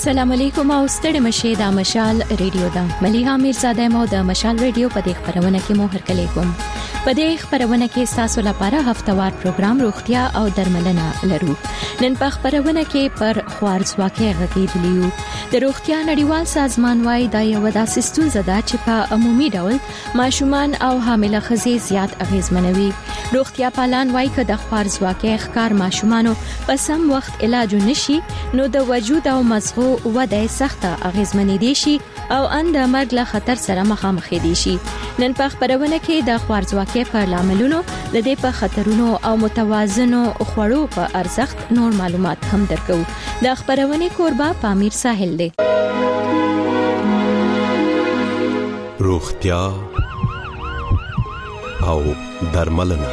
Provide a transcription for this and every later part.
السلام علیکم او ستړي مشه د مشال ریډیو دا مليها میرزاده مو د مشال ریډیو په دې خبرونه کې مو هرکلی کوم. په دې خبرونه کې تاسو لپاره هفتوار پروګرام روغتیا او درملنه لرو. نن په خبرونه کې پر خوارځواکۍ غږیدلیو. د روغتیا نړیوال سازمان وايي دا یو داسې ستونزه ده چې په عمومي ډول ماشومان او حامله ښځې زیات اغیزمنوي. روغتیا پالان وايي چې د خوارځواکۍ ښکار ماشومانو په سم وخت علاج نشي نو د وجود او مزغو وده سخته اغیزمنې دي شي او اند مرګ له خطر سره مخامخ دي شي. نن په خبرونه کې د خوارځواکۍ په لاملونو د دې په خطرونو او متوازنو خوړو په ارزښت نور معلومات هم درکو. د خبرونه کوربه پامیر ساحل دی. روغتیا او درملنه.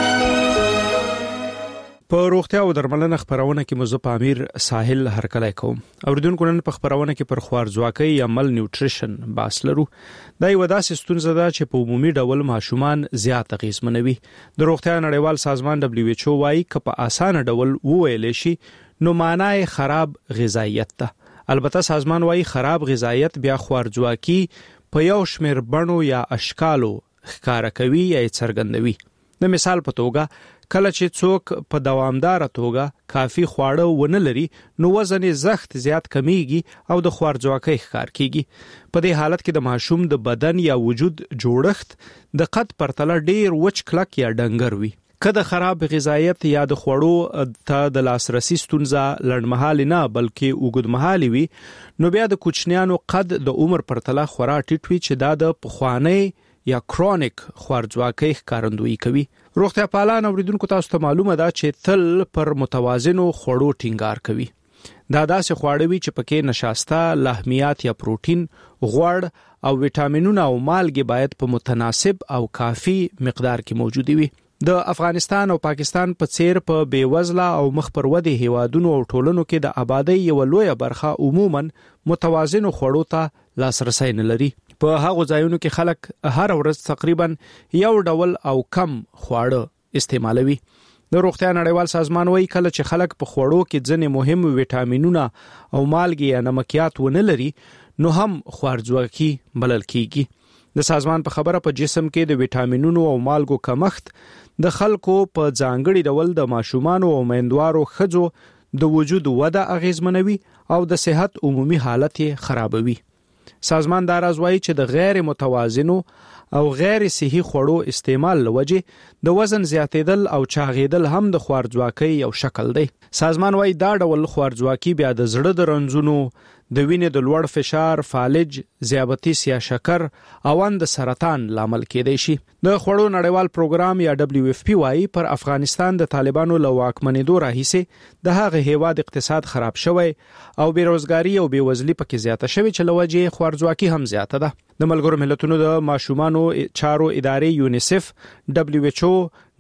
په روغتیا او درملنه خبرونه کې مزه پامیر ساحل هرکلی کوم. اوریدونکو نن په خبرونه کې پر خوارځواکۍ یا مل نیوټریشن باس لرو. دا یو داسې ستونزه ده چې په عمومي ډول ماشومان زیات اغیزمنوي. د روغتیا نړیوال سازمان WHO وايي چې په اسانه ډول وویل شي نو معنی خراب غذایت ده. البته سازمان وايي خراب غذایت بیا خوارځواکۍ په یو شمېر بڼو یا اشکالو ښکارا کوي یا څرګندوي. د مثال په توګه کله چې څوک په دوامدار توګه کافي خواړه ونه لري نو وزن یې زخت زیات کمیږي او د خوارځواکۍ ښکار کیږي. په دې حالت کې د ماشوم د بدن یا وجود جوړښت د قد پرتله ډیر وچ کلک یا ډنګر وي. که د خراب غذایت یا د خوړو ته د لاسرسي ستونزه لنډمهالي نه بلکې اوږدمهالي وي نو بیا د کوچنیانو قد د عمر پرتله خورا ټیټ وي چې دا د پخوانی یا کرونیک خوارځواکۍ ښکارندویي کوي. روغتیا پالان اوریدونکو تاسو ته معلومه ده چې تل پر متوازنو خوړو ټینګار کوي. دا داسې خواړه وي چې پکې نشاسته، لحمیات یا پروتین، غوړ او ویټامینونه او مالګې باید په متناسب او کافي مقدار کې موجود وي. د افغانستان او پاکستان په څیر په بیوزله او مخ پر ودې هیوادونو او ټولنو کې د آبادی یو لویه برخه عموما متوازنو خوړو ته لاسرسي نه لري. په هغو ځایونو کې خلک هر ورځ تقریبا یو ډول او کم خواړه استعمالوي. د روغتیا نړیوال سازمان وايي کله چې خلک په خوړو کې ځینې مهم ویټامینونه او مالګې یا نمکیات ونه لري نو هم خوارځواکۍ بلل کیږي. د سازمان په خبره په جسم کې د ویټامینونو او مالګو کمښت د خلکو په ځانګړي ډول د ماشومانو او میندوارو ښځو د وجود وده اغیزمنوي او د صحت عمومي حالت خرابوي. سازمان دا راز وايي چې د غیر متوازنو او غیر صحي خوړو استعمال لوجه د وزن زیاتېدل او چاغېدل هم د خوارځواکۍ یو شکل دی. سازمان وايي دا ډول خوارځواکۍ بیا د زړه د رنځونو، د وینې د لوړ فشار، فالج، ذیابیطس یا شکر او د سرطان لامل کېدای شي. د خوړو نړیوال پروګرام یا WFP وايي پر افغانستان د طالبانو له واکمنېدو راهیسې د هغه هیواد اقتصاد خراب شوی او بیروزګاری او بیوزلي پکې زیاته شوی چې لوجه خوارځواکۍ هم زیاته ده. د ملګرو ملتونو د ماشومانو چارو ادارې یونیسف، WHO،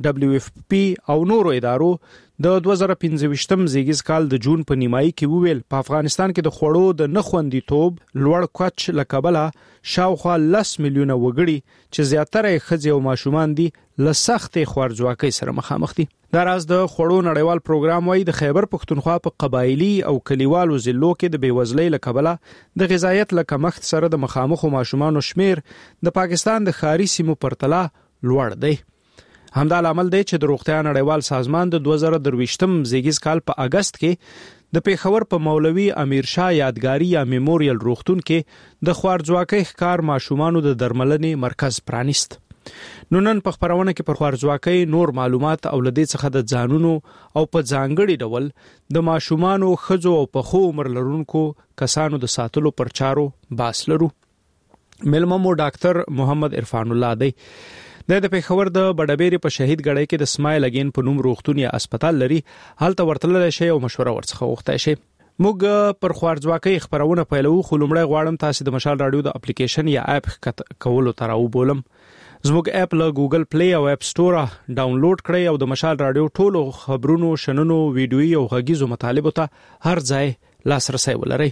WFP او نورو ادارو د 2015 زیږیز کال د جون په نیمایي کې وویل په افغانستان کې د خوړو د نخوندیتوب لوړ کوچ لکبله شاوخوا 10 میلیونه وګړي چې زیاتره ښځې او ماشومان دي له سختې خوارځواکۍ سره مخامخ دي. دا راز د خوړو نړیوال پروګرام وايي د خیبر پښتونخوا په قبایلی او کلیوالو ضلعو کې د بیوزلۍ لکبله د غذایت له کمښت سره د مخامخو ماشومانو شمیر د پاکستان د ښاري سیمو پرتله لوړ دی. همدا لامل دی چې د روغتیا نړیوال سازمان د 2023 زیږیز کال په اگست کې د پیښور په مولوي امیر شاه یادګاری یا میموریل روغتون کې د خوارځواکۍ ښکار ماشومانو د درملنې مرکز پرانیست. نو نن په خبرونه کې پر خوارځواکۍ نور معلومات او لدې څخه د ځانونو او په ځانګړي ډول د ماشومانو، ښځو او په خو عمر لرونکو کسانو د ساتلو پر چارو باس لرو. ملمه مو ډاکټر محمد عرفان الله دی. د پیښور د بډبېرې په شهید ګړی کې د سمایل اگین په نوم روغتون یا هسپتال لري. هلته ورتللی شئ او مشوره ورڅخه غوښتی شئ. موږ پر خوارځواکۍ خبرونه پیلو خو لومړی غواړم تاسو د مشال راډیو د اپلیکیشن یا اپ کولو ته راوبولم. زموږ اپ له ګوګل پلی او اپ سټور ډاونلوډ کړئ او د مشال راډیو ټولو خبرونو، شننو، ویډیویي او غږیزو مطالبو ته هر ځای لاسرسی ولرئ.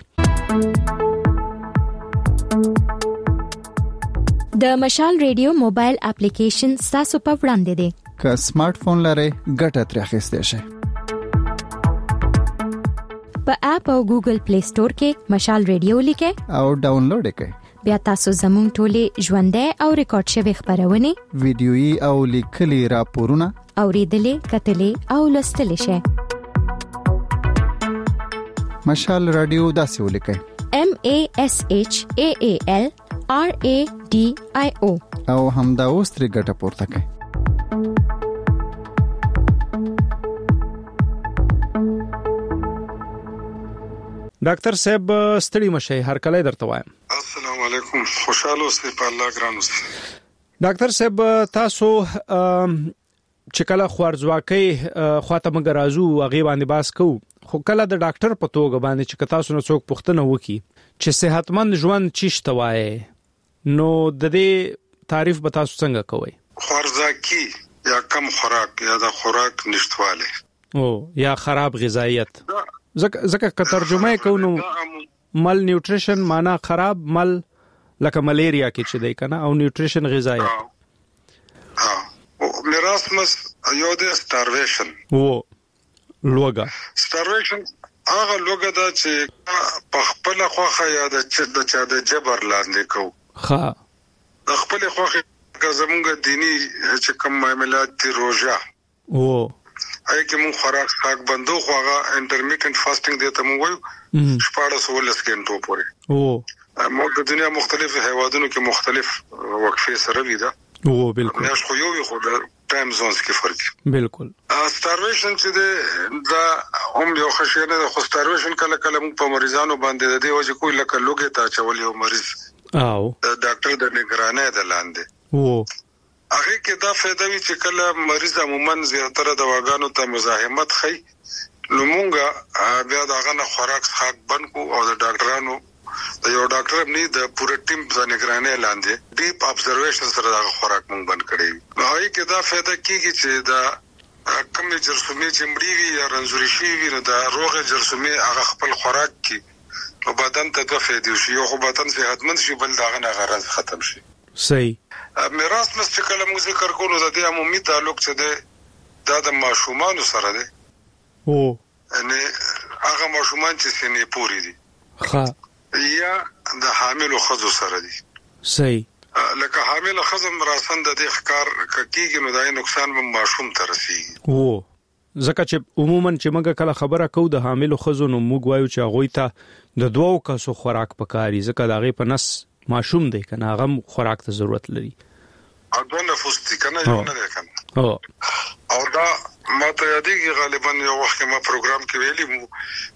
د مشال ریډیو موبایل اپلیکیشن تاسو په وړاندې دی. که سمارټ فون لرئ ګټه ترې اخیستی شئ. په اپ او ګوګل پلی سٹور کې مشال ریډیو لیکه او ډاونلوډ کړئ. بیا تاسو زموږ ټولې ژوندۍ او ریکارډ شوی خبرونه ویډیويي او لیکلي راپورونه اوریدلې کتلې او لوستلې شئ. مشال رادیو داسې ولیکئ: MASHAAL RADIO او همدا اوس ترې ګټه پورته کړئ. ډاکټر صاحب ستړي مشي هر کله درته وایم. السلام علیکم، خوشاله اوسئ په الله ګران اوسئ. ډاکټر صاحب تاسو چې کله خوارځواکۍ خواته موږ راځو هغه باندې باس کوو، خو کله د ډاکټر په توګه باندې چې تاسو نو څوک پوښتنه وکي چې صحتمند ژوند چیشته وایي، نو د دې تعریف به تاسو څنګه کوئ؟ خوارځواکي یا کم خوراک یا د خوراک نشټواله او یا خراب غذایت، ځکه که ترجمه کوو نو مال نیوټریشن معنا خراب مال لکه ملیریا کې چې دی کنه، او نیوټریشن غذایت. میراثمس یو د سټارویشن لوګه هغه لوګه دا چې په خپل خوخه یا د چا د جبر لاندې کو ها د خپل خوخه زمونږ دینی چې کوم معاملات دي روزه هغه کې مون خوراک ساک بندو خوغه انټرمیټنټ فاستینګ دی ته مو وایو 14 غنټو پورې مو د دنیا مختلف هیوادونو کې مختلف وقفې سره لیدا بالکل ناش خو یو د ټایم زونز کې فرق بالکل. سټارویشن چې دا هم یو خشنه د سټارویشن کله کله مو په مریضانو باندې د دې وجه کوی لکه لوګه تا چول یو مریض او د ډاکټر د نگرانۍ د لاندې هغه کې دا فائدہ وی چې کله مریض عموما زیاتره دواګانو ته مزاحمت خي، نو مونږه بیا داغه نه خوراک خاک بند کو او د ډاکټرانو د یو ډاکټر نه د پوره ټیم د نگرانۍ لاندې ډیپ ابزرویشن سره داغه خوراک مونږ بند کړی. نو هغه کې دا فائدہ کیږي چې دا کوم جرثومي چې مړی وي یا رنځوري شي وي نو دا روغه جرثومي هغه خپل خوراک کی او بدن ته دوه فائدې شي، یو خو بدن صحتمند شي، بل داغه نه غرض ختم شي. صحیح. میراث مس چې کله موږ ذکر کوو د دې عمومي تعلق څه دی د ماشومان سره دی یعنی هغه ماشومان چې سنې پوری دي یا د حامل خزو سره دي. صحیح. لکه حامل خزم راسن د دې ښکار کیږي نو دای نقصان به ماشوم ته رسیږي. ځکه چې عموما چې موږ کله خبره کوو د حامل خزو نو موږ وایو چې هغه ته د دوو کسو خوراک پکاري، ځکه دا غي په نس ماشوم دی کنه هغه خوراک ته ضرورت لري. اګو نفوس دي کنه یو نه ده کنه او دا ماته یادېږي غالبا یو وخت ما پروګرام کې ویلي مو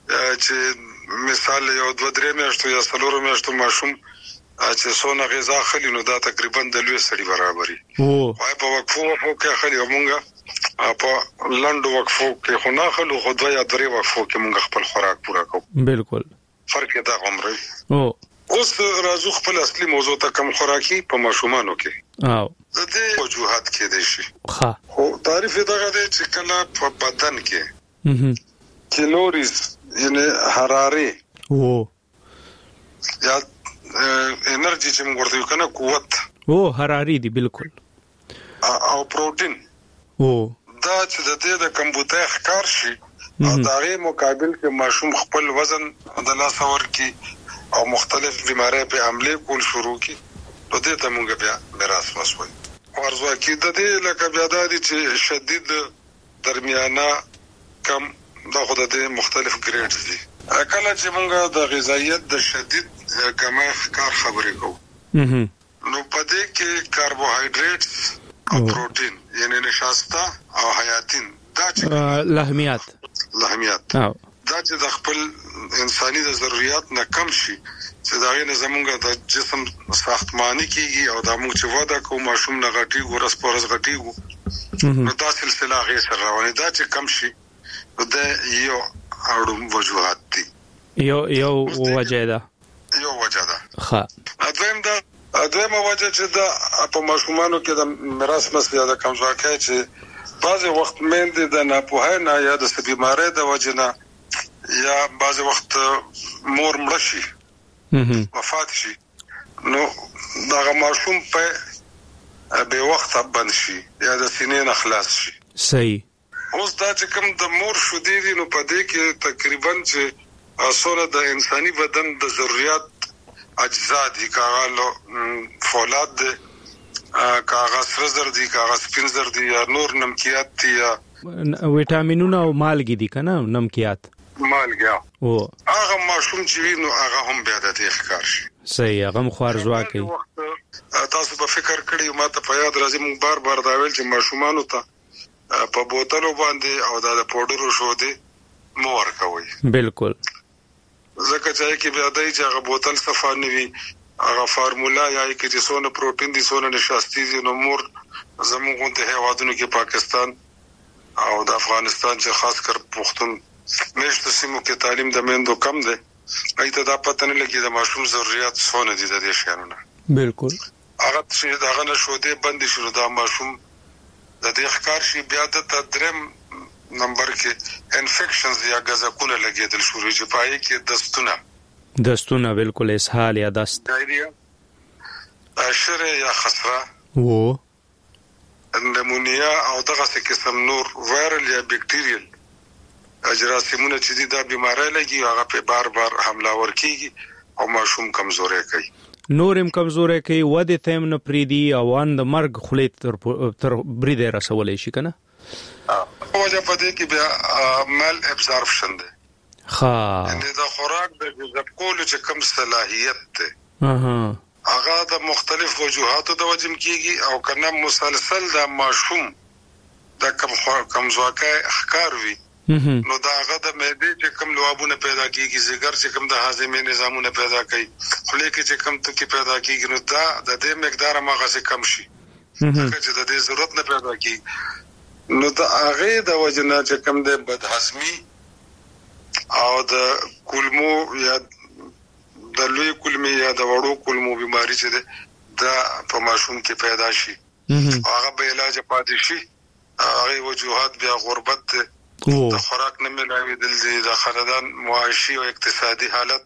چې مثال یو 2-3 میاشتو یا 4 میاشتو ماشوم چې سونه غذا خلی نو دا تقریبا د لوی سړي برابرۍ وای په وقفو کې خلی مونږه په لندو وقفو کې خو نه خلو خو 2 یا 3 وقفو کې مونږ خپل خوراک پورا کوو. بالکل فرق دا عمره اوس راځو خپل اصلي موضوع ته کوم خوراکي په ماشومانو کې د دې وجوهات کې دي شي خو تعریف دغه دی چې کله په بدن کې کیلوریز یعنی حراري یا انرژي چې موږ ورته کنه قوت حراري دي بالکل او پروتین دا چې د دې د کمبوته ښکار شي او دغه مقابل کې ماشوم خپل وزن د لاس ور کې او مختلف بیماری په حمله کول شروع کی نو دې ته مونږ بیا میراث مسوي. ورځواکي د دې لکه بیا د چې شدید درمیانه کم دا خو د مختلف ګریډز دي. کله چې مونږ د غذایت د شدید کمښت کار خبرې کوو نو په دې کې کاربوهایډریټس او پروتین یعنی نشاسته او حیاتین دا چې لحمیات دا چې د خپل انساني د ضرورت نه کم شي چې دا غي زمونږ د جسم ساختماني کیږي او د موږ چې ودا کوم ماشوم نه غټي ورس پورس غټي نو دا سلسله غي سره روانه دا چې کم شي د یو اړوم وجوهات دي یو وجه ده ها دویمه وجه چې دا په ماشومانو کې د میراث مسله د کمزورۍ چې بعض وخت مېند د ناپوهۍ نه یا د بیماری د وجه نه یا بعض وخت مور مړ شي وفات شي نو دا ماشوم په به وخت بند شي یا د سینې نه خلاص شي. صحیح. اوس دا چې کوم د مور شو دي نو په دې کې تقریبا چې اصول د انساني بدن د ضرورت اجزا دي، کاغالو فولاد دي، کاغذ سرزر دي، کاغذ سپینزر دي، یا نور نمکیات دي، یا وټامینونه او مالګې دي کنه، نمکیات مالګه او هغه ماشوم چې وینو هغه هم بیا د ښکار شي. صحیح، هغه مخارزوا کوي. تاسو په فکر کړی ما ته په یاد راځي، موږ بار بار دا ویل چې ماشومانو ته په بوتلو باندې او د پودرو شو دي مور کوي. بالکل، ځکه چې بیا دای چې هغه بوتل صفه نوي، هغه فارمولا یا کې چې څونه پروتین دي څونه نشاستي دي، نو مور زموږ ته هیوادونو کې پاکستان او د افغانستان چې خاص کر پښتون مېشتو سیمو کې تعلیم د میندو کم دی، ایته دا پته نه لګي د ماشوم ضرورت څونه دي د دې شیانو. بالکل، هغه چې داغه نشو دي بند شروع دا ماشوم د دې ښکار شي، بیا د تدریم نمبر کې انفیکشنز یا غزکونه لګیدل شروع شي، پای کې دستونه بالکل اسهال یا دست اشره یا خسره وو نمونیا او دغه څه قسم نور وایرل یا بکټیریل جراثیمونه چې دا بیماری لګي هغه په بار بار حمله ورکیږي او ماشوم کمزوري کوي، نورم کمزوري کوي، وده تیم نه پریدي او ان د مرګ خلیت تر بریده رسولې شي کنه. وجه پدې کې بیا مال ابزارپشن ده، ان د خوراک د جذب کولو چې کم صلاحیت ده هغه د مختلف وجوهاتو د وجم کیږي، او کنه مسلسل د ماشوم د کم ځواکه ښکار وي، نو دا هغه د معدې چې کم لوابونه پیدا کیږي، زګر چې کم د هاضمې نظامونه پیدا کوي، خولې کې چې کم توکي پیدا کیږي، نو دا د دې مقدار ماغه څخه کم شي، چې د دې ضرورت نه پیدا کیږي، نو دا هغه د وجنه چې کم د بدهضمي او د کولمو یا د لوی کولمې یا د وړو کولمو بیماری چې دا په ماشوم کې پیدا شي، هغه به علاج پاتې شي. هغه وجوهات بیا غربت، د خوراک نه ملاوي دل د خاندان معاشي او اقتصادي حالت،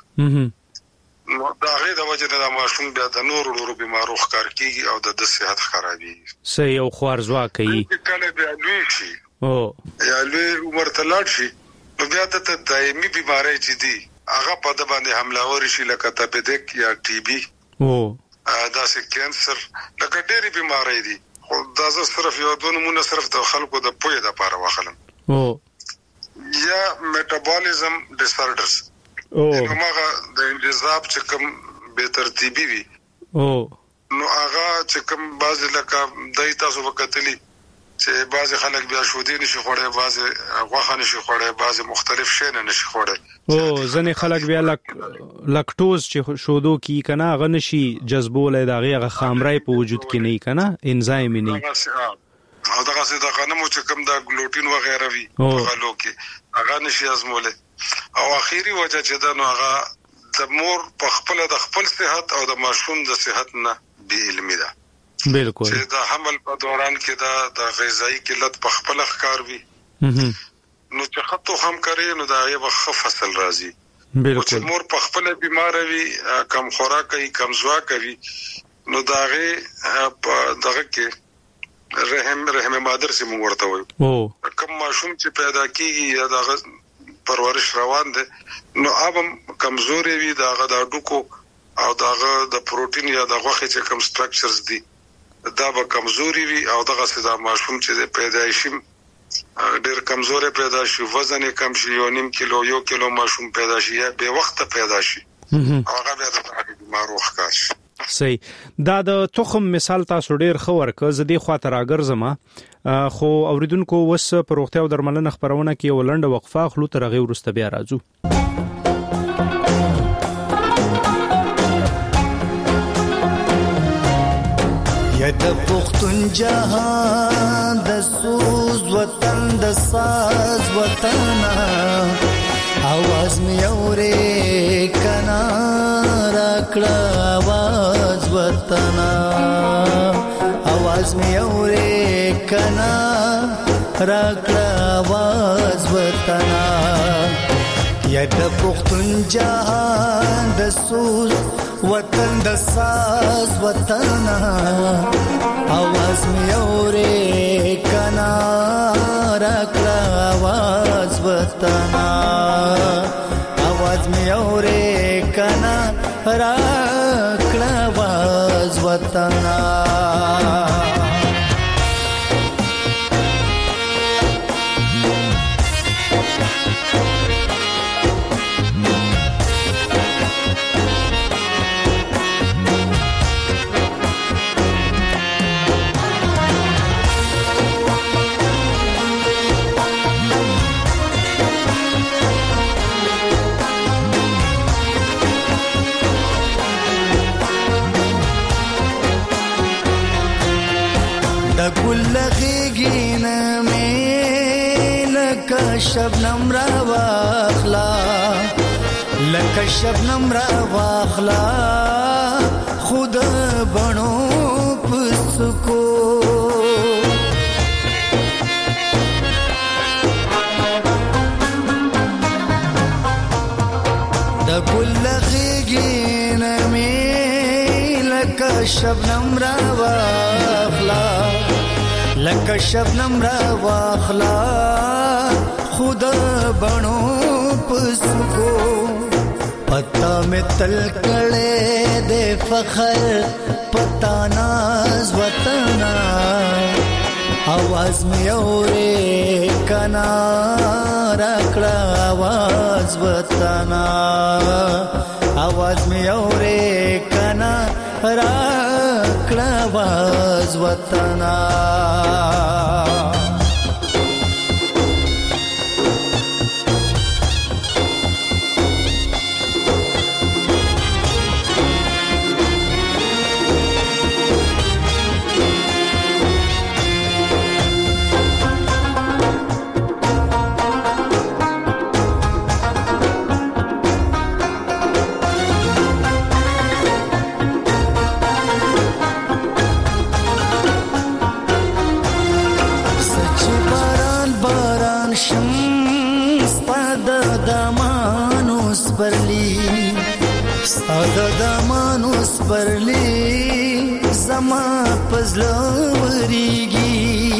نو دا غي د وجه د ماشوم بیا د نورو بیمارو ښکار کیږي او د صحت خرابېږي. صحیح، او خوارزوا کوي، کله بیا لوی شي او یا لوی عمر تلاړ شي، نو بیا د دایمي بیماری چې دي هغه په د باندې حمله ورشي، لکه تپیدک یا ټي بي او دا سه کینسر، لکه ډېری بیماری دي. خو دا صرف یو دوه نمونه صرف د خلکو د پوهې لپاره واخلم، او یا میټابولیزم ډیساردرز، هغه د انتظام چې کوم به ترتیبي وي، او نو هغه چې کوم بعض لکه دای تاسو وکټلی چې بعض خلک بیا شودي نشي خوړې، بعض غوښه نشي خوړې، بعض مختلف شی نه نشي خوړې، او ځنې خلک بیا لاکټوز چې شودو کی کنه هغه نشي جذبولای، دا هغه خامرای په وجود کې نه کنه، انزایم نه، او دغه څه د غنمو چې کوم دا ګلوټین و غیره وی هغه لوکي هغه نشي ازموله، او اخیری وجه چې دا نو هغه د مور په خپل د خپل صحت او د ماشوم د صحت نه بی علمي ده. بالکل، چې د حمل په دوران کې دا د غذایی قلت په خپل ښکار وي، نو چې خطو هم کوي نو دا یو فصل راځي. بالکل، چې مور په خپل بیمار وي، کم خوراک کوي، کم ځوا کوي، نو داغه په دغه کې رحم مادر سي موږ ورته وایو، کم ماشوم چې پیدا کیږي یا دغه پرورش روان دي، نو ابم کمزوري وي، دغه د ډوکو او دغه د پروتین یا د غوښې چې کم سټرکچرز دي دا به کمزوري وي، او دغه سدا ماشوم چې پیدایشي ډېر کمزوري پیدا شي، وزن یې کم شي، 1.5 کیلو 1 کیلو ماشوم پیدا شي یا به وخت پیدا شي، هغه بیا د بیمارو ښکار شي. صحیح، دا د تخم مثال تاسو ډېر خبر ک زدي خاطر راګرځم، خو اوریدونکو وس پر وختي او درملنه خبرونه کې ولنډه وقفه خلو تر غي ورسته بیا راځو. یا د پختون جهان د سوز وطن د ساز وطن आवाज می اورې کنا راکړه आवाज وطن आवाज می اورې کنا راکړه आवाज وطن یا د پختون جهان د سوز وطن د ساز وطن आवाज می اورې کنا راکړه आवाज وطن आवाज में औरे कना राकड़ा आवाज वतना गुल्लगीन में लका शबनम रवाखला लका शबनम रवाखला खुद बनो पुसको द गुल्लगीन में लका शबनम रवाखला लका शबनम रवाखला खुद बनो पुसको पता में तलकड़े दे फखर पता नाज वतना आवाज में औरे कना राकड़ा आवाज वतना आवाज में औरे कना राकड़ा आवाज वतना दमानुस परली जमा पजलवरीगी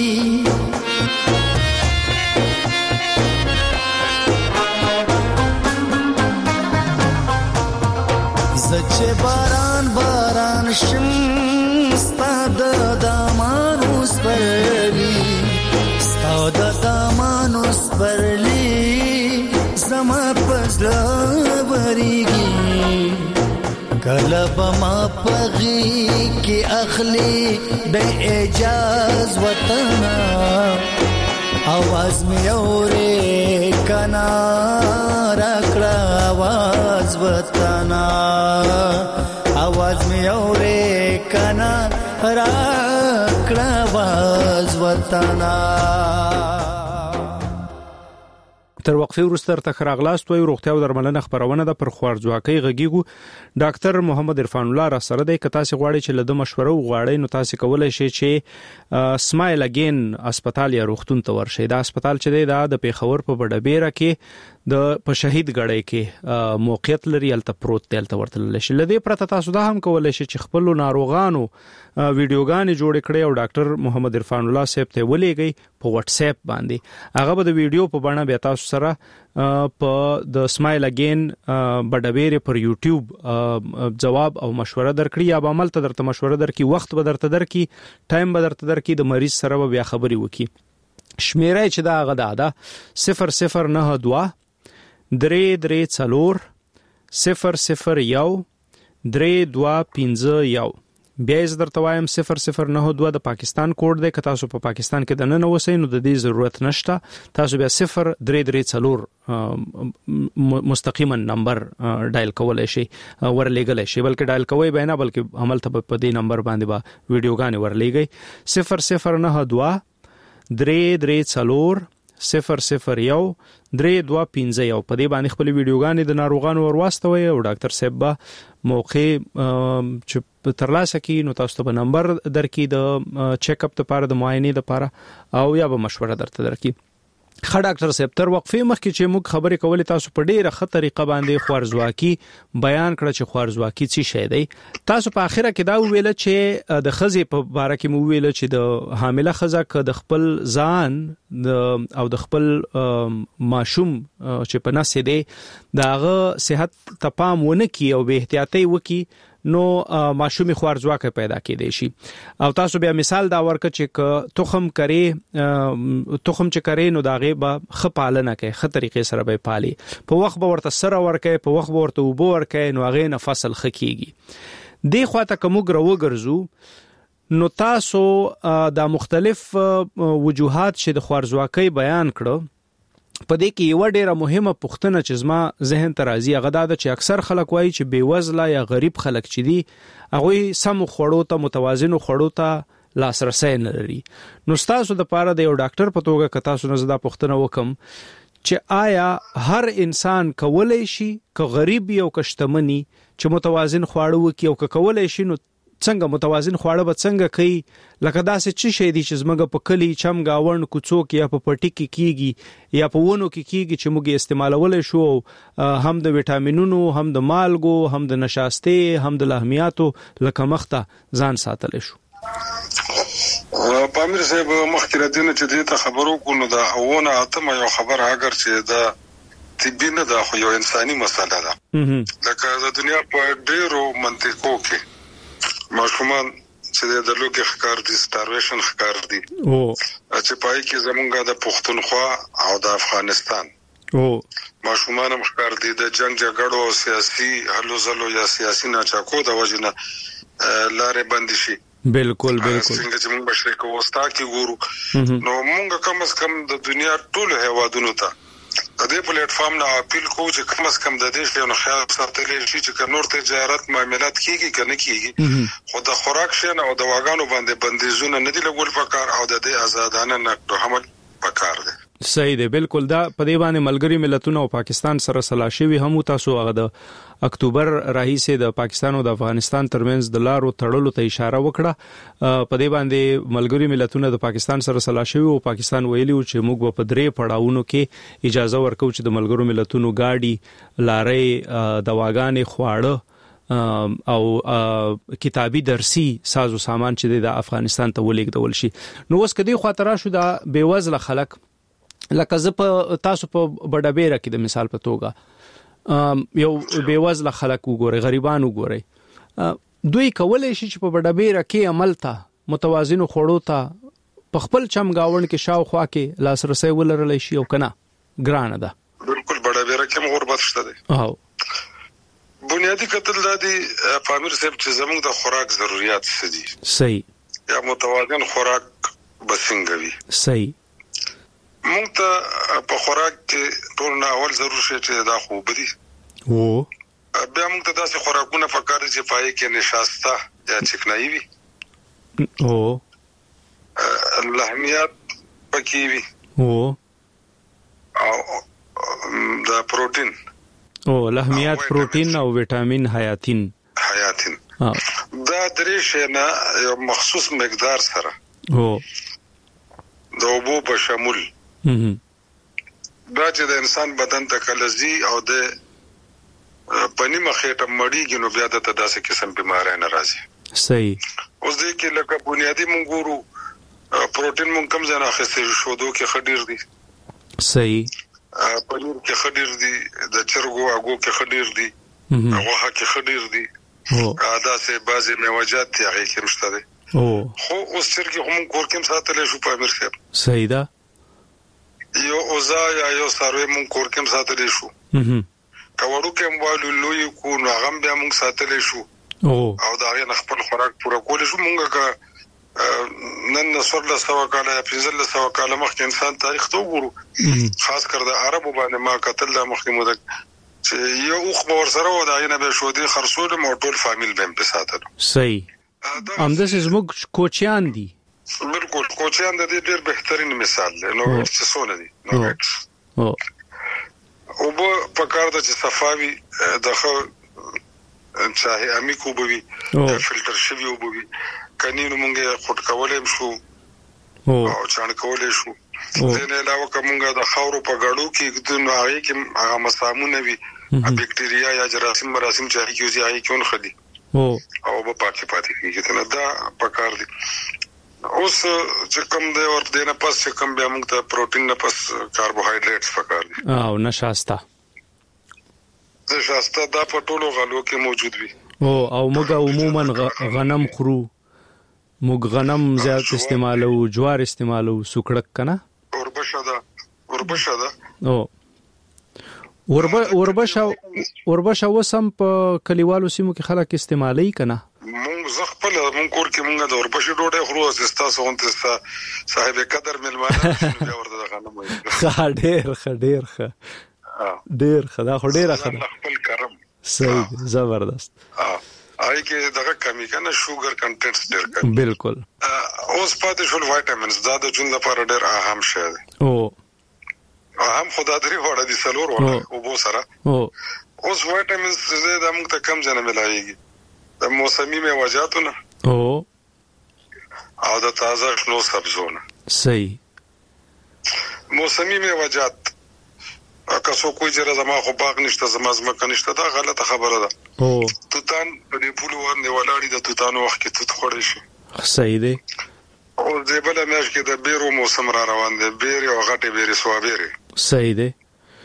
जचे बारान बारान शम स्ताद दमानुस परली स्ताद दमानुस परली जमा पजलवरीगी कलब मा पगी की अखली बे एजाज वतना आवाज में औरे कना राकड़ा आवाज वतना आवाज में औरे कना राकड़ा आवाज वतना تر وقفه وروسته تر اغلاست وي روغتیا او درملنه خبرونه د پر خوارځواکۍ غږیګو ډاکټر محمد عرفان الله را سره د کتاسي غواړي چې له مشوره غواړي نو تاسو کولای شئ چې سمایل اگین هسپتال یا روغتون ته ورشئ دا هسپتال چې د پیښور په بډبیره کې د په شهید غړی کې موقعیت لري الته پروت دی الته ورتل شي لدی پرته تاسو دا هم کولای شئ چې خپل ناروغانو ویډیوګانې جوړ کړئ او ډاکټر محمد عرفان الله صاحب ته ولېږئ په واتس اپ باندې هغه به د ویډیو په بڼه بیا تاسو سره په د سمایل اگین بډبیره پر یوټیوب جواب او مشوره درکړي یا به عمل ته درته مشوره درکړي وخت به درته درکړي ټایم به درته درکړي د مریض سره بیا خبري وکړي شمیره چې دا غدا ده 0092 334 001 3251 بیا زه درته وایم 0092 د پاکستان کوډ دی که تاسو په پاکستان کې د نن اوسئ نو د دې ضرورت نشته تاسو بیا 0334 مستقیما نمبر ډایل کولای شئ ورلېګل شئ بلکې ډایل کوئ به نه بلکې عمل ته په دې نمبر باندې به ویډیوګانې ورلېګئ 0092 334 001 3251 په دې باندې خپل ویډیوګانې د ناروغانو ورواستوي او ډاکټر صاحب به موقع چې ترلاسه کی نو تاسو ته نمبر درکې د چیک اپ لپاره د معاینې لپاره او یا به مشوره درته درکې خا ډاکټر صاحب تر وقفې مخکې چې موږ خبرې کولې تاسو په ډیره ښه طریقه باندې خوارزواکي بیان کړ چې خوارزواکي څه شی دی. تاسو په اخره کې دا ویل چې د خزې په باره کې مو ویل چې د حامله خزه ک د خپل ځان او د خپل ماشوم چې په نس دی داغه صحت ته پام ونه کی او به احتیاطي وکي نو ماشومي خوارزواکه پیدا کېدې شي. او تاسو بیا مثال دا ورکړ چې تخم چې کرے نو داغه به خپالنه کوي خه طریقې سره به پالي په وخت به ورته سره ورکه په وخت به ورته وبو ورکه نو هغه نه فصل خکېږي. دی خواته کوم ګرځو نو تاسو دا مختلف وجوهات چې د خوارزواکۍ بیان کړو په دې کې یو ډیره مهمه پوښتنه چې زما ذهن ته راځي هغه دا چې اکثر خلک وایي چې بیوزله یا غریب خلک چې دي هغه سم خوړو ته متوازن خوړو ته لاسرسي نه لري. نو تاسو د پاره د یو ډاکټر په توګه که تاسو نه زدا پوښتنه وکم چې آیا هر انسان کولای شي که غریب یو کشتمنی چې متوازن خواړه وکي او که کولای شي نو څنګه متوازن خواړه به څنګه کوي لکه داسې څه شي دي چې زمګه په کلی چم گاون کوڅوک یا په پټی کې کیږي یا په ونو کې کیږي چې موږ استعمالول شو هم د وټامینونو هم د مالګو هم د نشاسته هم د لحمیاتو لکه مخته ځان ساتل شو. پامیر صاحب مخکې راځنه چې دې ته خبرو کو نو دا اونه اتمه یو خبر اگر چې دا طبي نه دا خو یو انساني مسله ده لکه د دنیا په ډیرو منطقو کې ماشومان چې د لوګي ښکار دي سټارویشن ښکار دي او چې پای کې زمونږه د پښتونخوا او د افغانستان ماشومان هم ښکار دي د جنگ جګړو او سیاسي هلو ځلو یا سیاسي ناچاکو د وجنه لارې بند شي. بالکل څنګه چې موږ بشری کوستا کې ګورو نو موږ کم از کم د دنیا ټول هیوادونو ته د دې پلیټ فارم نه اپیل کوو چې کم از کم د دې شی نو خیال ساتل شي چې نور تجارت معاملات کیږي کنه کیږي خو د خوراک شي او د واګانو باندې بندیزونه نه دي لګول پکار او د دې آزادانه نقد حمل پکار دي. صحیح دی بالکل دا په دی باندې ملګری ملتونه او پاکستان سره سلاشوي هم تاسو هغه د اکتوبر راهیسه د پاکستان او د افغانستان ترمنځ د لارو تړلو ته اشاره وکړه. په دی باندې ملګری ملتونه د پاکستان سره سلاشوي او پاکستان ویلي چې موږ په درې پړاوونو کې اجازه ورکو چې د ملګرو ملتونو گاډي لارې دواګانې خواړه او کتابي درسي ساز او سامان چې د افغانستان ته ولېږدول شي. نو اوس کدي خاطر شو د بیوزله خلک لکه زه په تاسو په بډابېره کې د مثال په توګه یو بیوزله خلک وګوري غریبان وګوري دوی کولای شي چې په بډابېره کې عمل ته متوازن خوړو ته په خپل چم گاون کې شاوخوا کې لاسرسي ولرلی شي او کنه ګرانه ده. بالکل بډابېره کې غربت شته دي. بنیادی قتل دادي پامیر صاحب چې زموږ د خوراک ضرورت څه دي صحیح یا متوازن خوراک بسنګوي صحیح مونږ ته په خوراک کې ټول نه اول ضروري شي چې دا خو بدی او بیا مونږ ته داسې خوراکونه پکار چې پای کې نشاسته یا چکنایي وي او لحمیات پکې وي او دا پروتین او لحمیات پروتین او وټامین حیاتین دا درې شی نه یو مخصوص مقدار سره او د اوبو په شمول دا چې د انسان بدن ته کلزي او د پنی مخېټه مړیږي نو بیا د داسې قسم بیماری نه راځي. صحیح اوس دې کې لکه بنیادی مونږ ګورو پروتین مونږ کم ځای نه اخیستل شو دوه کې خډیر دي صحیح پنیر کې خډیر دي د چرګو اګو کې خډیر دي هغه کې خډیر دي دا سه بعضی میوجات دي هغه کې مشته دي خو اوس چرګي هم کور کې ساتل شو په امیر صاحب صحیح ده یو اوزا یا یو ساروی مون کور کې ساتل شو کاوړو کې موالو لوی کو نو غم بیا مون ساتل شو او دا غي خپل خوراک پوره کول شو مونږه نن نصر له سوا کاله یا پنځل له سوا کاله مخکې انسان تاریخ ته وګورو خاص کر د عربو باندې ما قتل له مخکې مودک چې یو خو ورسره و دا نه به شو دي خرصول موټول فامیل به په ساتلو صحیح همداس زموږ کوچیان دي بالکل کوچیان د دې ډېر بهترین مثال دی نو څه سونه دي نو او په کار د صفاوي دغه چاهي امي کو بوي فلټر شوی وبوي کني نو مونږه خټ کولې شو او چان کولې شو دنه علاوه کومه د خاورو په غړو کې د نوعي کې هغه مسامونه وي بکټریا یا جراثیم چې کیږي هغه کون خدي او په پاکي پاتې کیږي ته دا پکار دي. اوس چې کوم دی ور دینه پس چې کوم بیا موږ ته پروتین نه پس کاربوهایډریټس پکار دي او نشاسته دا په ټولو غلو کې موجود وي. او موږ عموما غنم خورو، موږ غنم زیات استعمالو، جوار استعمالو، سوکړک کنه وربشه ده وربشه وسم په کلیوالو سیمو کې خلک استعمالي کنه. مونږ خپل مونږ کور کې مونږ د وربشه ډوډۍ خورو چې تاسو غونته صاحب قدر ملمانه بیا ورته غنم وایي. ډېر خدا خو ډېر خپل کرم صحیح زبردست. آی کې دغه کمی کنه شوګر کنټنټس ډېر کوي. بالکل. اوس پاتې شول وایټامینز دا د ژوند لپاره ډېر اهم شی دی. هم خدا درې وړه دي سلور وړه او بو سره اوس وایټامینز زیاده موږ ته کم ځنه ملایږي د موسمي میوه‌جاتونه او د تازه شنو سبزونه. صحیح. موسمي میوه‌جات که څوک کوئی چې زما خو باغ نشته زما ځمکه نشته دا غلطه خبره ده. توتان په دې پولو باندې ولاړی د توتانو وخت کې توت خوړی شي. صحیح دی. او د بل میاش کې د بیرو موسم را روان دی، بیر او غټه بیر سوابېره. صحیح دی.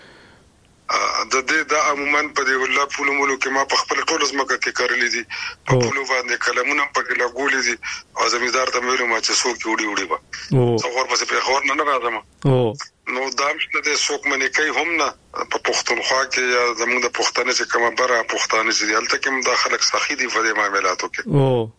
د دې د عموما په دې ولا پولو مولو کې ما په خپل ټول ځمکه کې کړلې دي، په پولو باندې کلمونه پکې لګولې دي او زمیدار ته ویلو ما چې څوک وړي با څو خور پسې په خور نه راځم. نو دامشته د څوک منې کوي هم نه په پښتونخوا کې یا زموږ د پښتنې چې کومه بره پښتانه چې دلته کې مداخله خلک دي په دې معاملاتو کې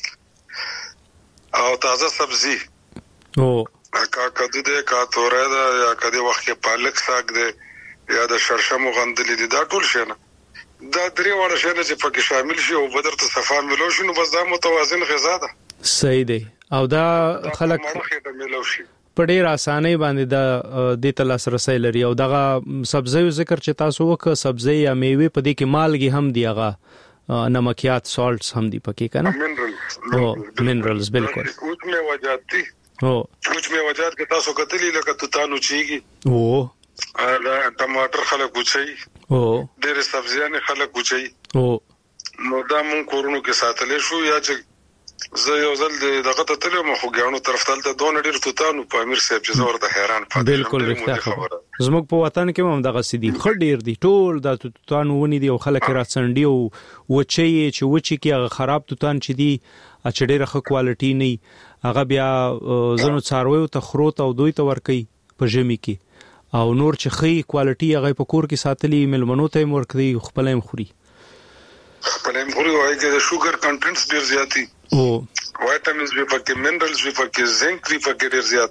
او تازه سبزی کا کدو دې کا توره دا یا کدی وخت کې پالک ساګ دې یا د شرشمو غندلې دي دا ټول شي نه دا درې وړه شي چې پکې شامل شي او بدر ته صفا ملو شي نو بس دا متوازن غذا ده. صحیح دی. او دا خلک په ډېر اسانۍ باندې دا د تلاس رسۍ لري او دغه سبزیو ذکر چې تاسو وکړه سبزی یا میوه په دې کې مالګي هم دی هغه نمکيات سالټس هم دی پکې کنه منرالز بالکل. اوس مې وجاتي اوس مې وجات کې تاسو کتلې لکه توتانو چیږي دا ټماټر خلک وچي ډېر سبزیانه خلک وچي نو دا مون کورونو کې ساتلې شو یا چې زه یو ځل دغه ته تلم خو ګاونو طرف ته دون ډېر توتانو په امیر صاحب چې زور ته حیران پاتې. بالکل رښتیا خبره. زموږ په وطن کې هم دغه سدي خړ ډېر دي ټول د توتانو ونی دي او خلک را څنډي او وچي چې وچي کې هغه خراب توتان چې دي چې ډېر ښه کوالټي نه هغه بیا زنو څارویو ته خروت او دوی ته ورکي په ژمي کې او نور چې خې کوالټي هغه په کور کې ساتلي ملمنو ته ورکړي خپلم خوري وایي چې د شوګر کنټنټس ډېر زیاتی وایټامینز وی پکې منرالز وی پکې زنک وی پکې ډېر زیات.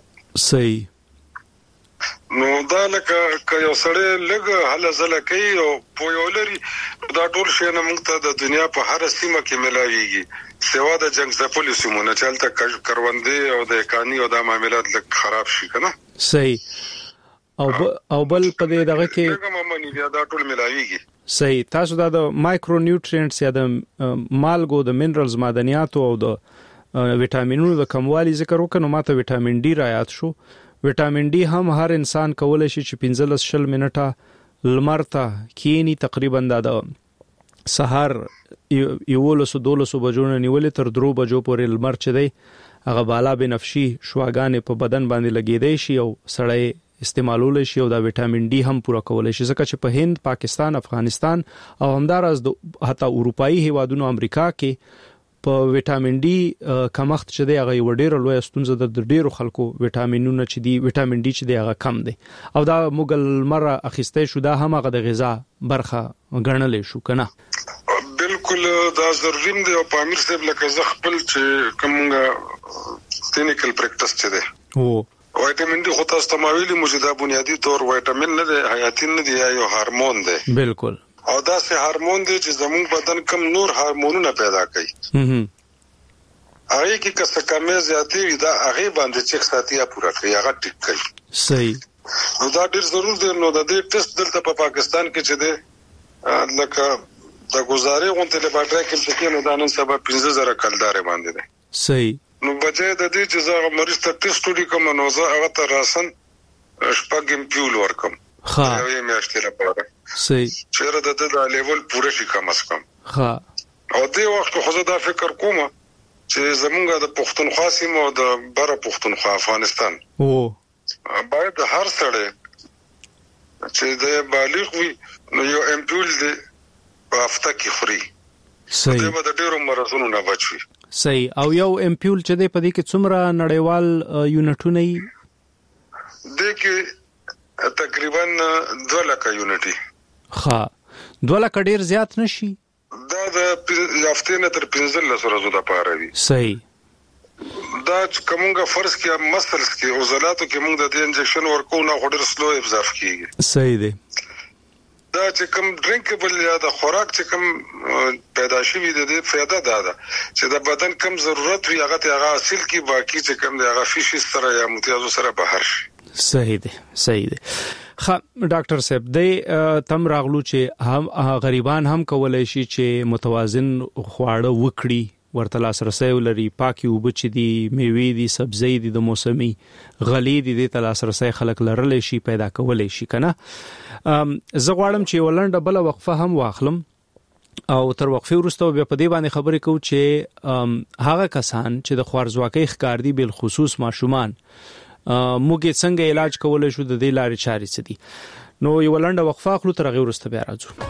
صحیح. نو دا لکه یو سړی لګ هله زله کوي او پویولري دا ټول شی نه موږ ته د دنیا په هر سیمه کې ملاويږي سوا د جنگ ځپلو سیمونه چلته کروندې او د کانی او د معاملات لک خراب شي کنه. صحیح. او بل په دې دغه کې کومه منی بیا دا ټول ملاويږي. صحیح. تاسو دا د مایکرو نیوټرینټس یا د مالګو د منرالز معدنیات او د وټامینونو د کموالي ذکر وکړو ماته وټامین ډي رايات شو. وټامین ډي هم هر انسان کولای شي چې 15-20 منټه لمر ته کینی تقریبا د سحر 11-12 بجو نه نیولې تر 3 بجو پورې لمر چي دی هغه بالا بنفشي شواګانې په بدن باندې لګیدای شي او سړی استعمالول شي او دا وټامین ډي هم پوره کولای شي ځکه چې په هند، پاکستان، افغانستان او همدارس د حتی اروپאי هیوادونو امریکا کې په وټامین ډي کمښت چې دی هغه وړ لوی ستونزه د ډیرو خلکو وټامینونه چې دی وټامین ډي چې دی هغه کم دی او دا مغل مره اخیسته شو دا هم هغه د غذا برخه ګڼل شو کنه. بالکل دا ضروري دی او په امیر صاحب لکه زه خپل چې کومه کلینیکل پریکټس چي دی وایټامین ډي خو تاسو ته ویلي موجوده بنیادی طور وایټامین نه دی حیاتي نه دی یو هورمون دی. بالکل. او دا سه هورمون دی چې زموږ بدن کم نور هورمونونه پیدا کوي. هغه کې کڅ کمه زیاتی دا هغه باندې چې ساتیا پورا کوي هغه ټیک کوي. صحیح. نو دا ډیر ضرور دی نو د دې ټیسټ دلته په پاکستان کې چې دی لکه د گزارې غونډه لپاره کې چې نو دا نن سبا 15000 کلدار باندې دی. صحیح. نو بچي د دې چې زه مریض ته ټیسټ وکړم نو زه هغه ته راسن شپږم پیول ورکم ها یو میاشتې لپاره صحیح چیرې د لیول پوره شي کم اس کم ها او دې وخت خو زه دا فکر کوم چې زمونږ د پښتونخوا سیمه او د بره پښتونخوا افغانستان باید هر سړی چې د بالغ وي نو یو امپول دی په هفته کې خوري صحیح دا به د ډیرو مرزونو نه بچوي صحیح او یو امپول چې دی په دې کې څومره نړیوال یونټونه یې د کې تقریبا 2 لک یونټي ها 2 لک ډیر زیات نشي دا د هفته نه تر 15 ورځې د پاره وي صحیح دا کومه فرض کې مسلس کې عضلاتو کې موږ د دې انجکشن ورکو نه هډر سلو ابزاف کیږي صحیح دی دا چې کوم ډرینکبل یا د خوراک چې کوم پیدا شوی د دې فایده ده چې د بدن کم ضرورت وي هغه ته هغه حاصل کی باقی چې کوم د هغه فیشي سره یا متیازو سره بهر شي صحیح دی ډاکټر صاحب د تم راغلو چې هم غریبان هم کولای شي چې متوازن خواړه وکړي ورته لاسرسي ولري پاکي وبچ دي میوه دي سبزي دي د موسمي غلي دي د لاسرسي خلک لرل شي پیدا کولای شي کنه زه غواړم چې ولنډه بل وقفه هم واخلم او تر وقفه وروسته بیا په دې باندې خبرې کوم چې هغه کسان چې د خوارزواکۍ ښکار دي بل خصوص ماشومان موږ څنګه علاج کولای شو د دې لارې چارې څه دي نو یو ولنډه وقفه اخلو تر هغه وروسته بیا راځو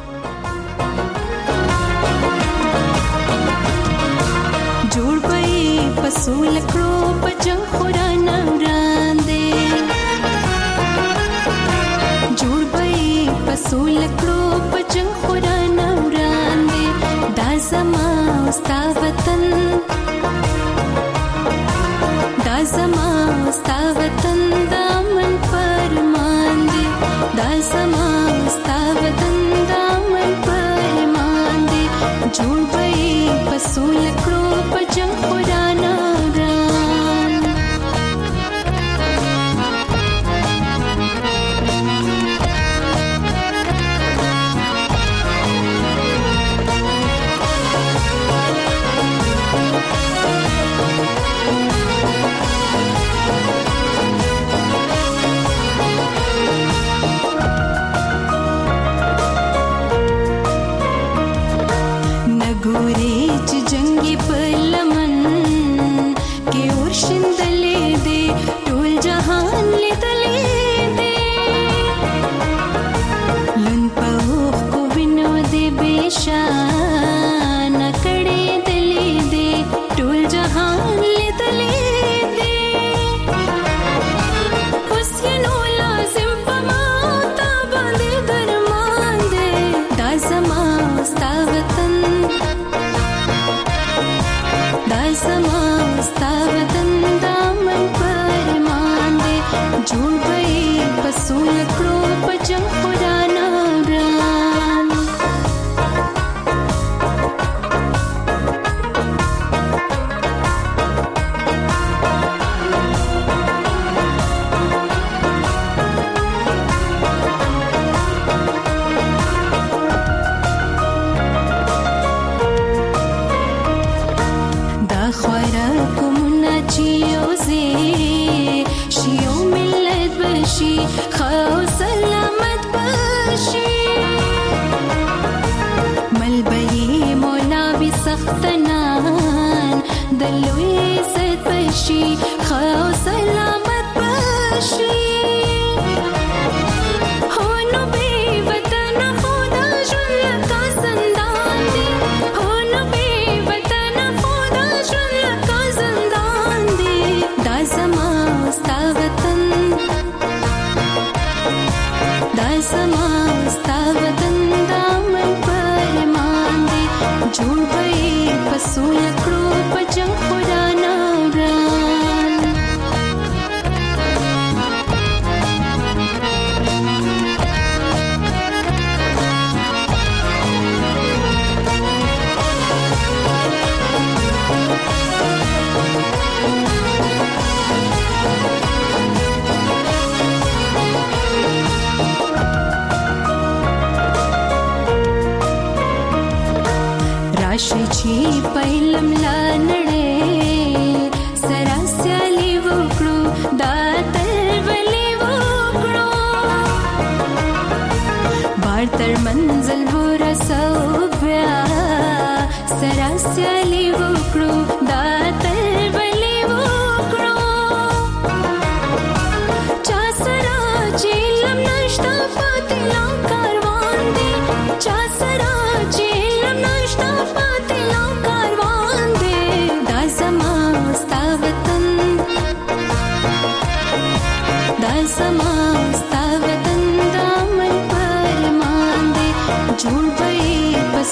جوړ پي پسول کړو پجن خورانا وړاندې جوړ پي پسول کړو پجن خورانا وړاندې دا زما ستا وطن دا زما ستا وطن دا من فرمان دي دا زما ستا وطن دا من فرمان دي جوړ پي پسول کړو پجن خورانا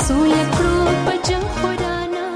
سولکړو پجن خورانه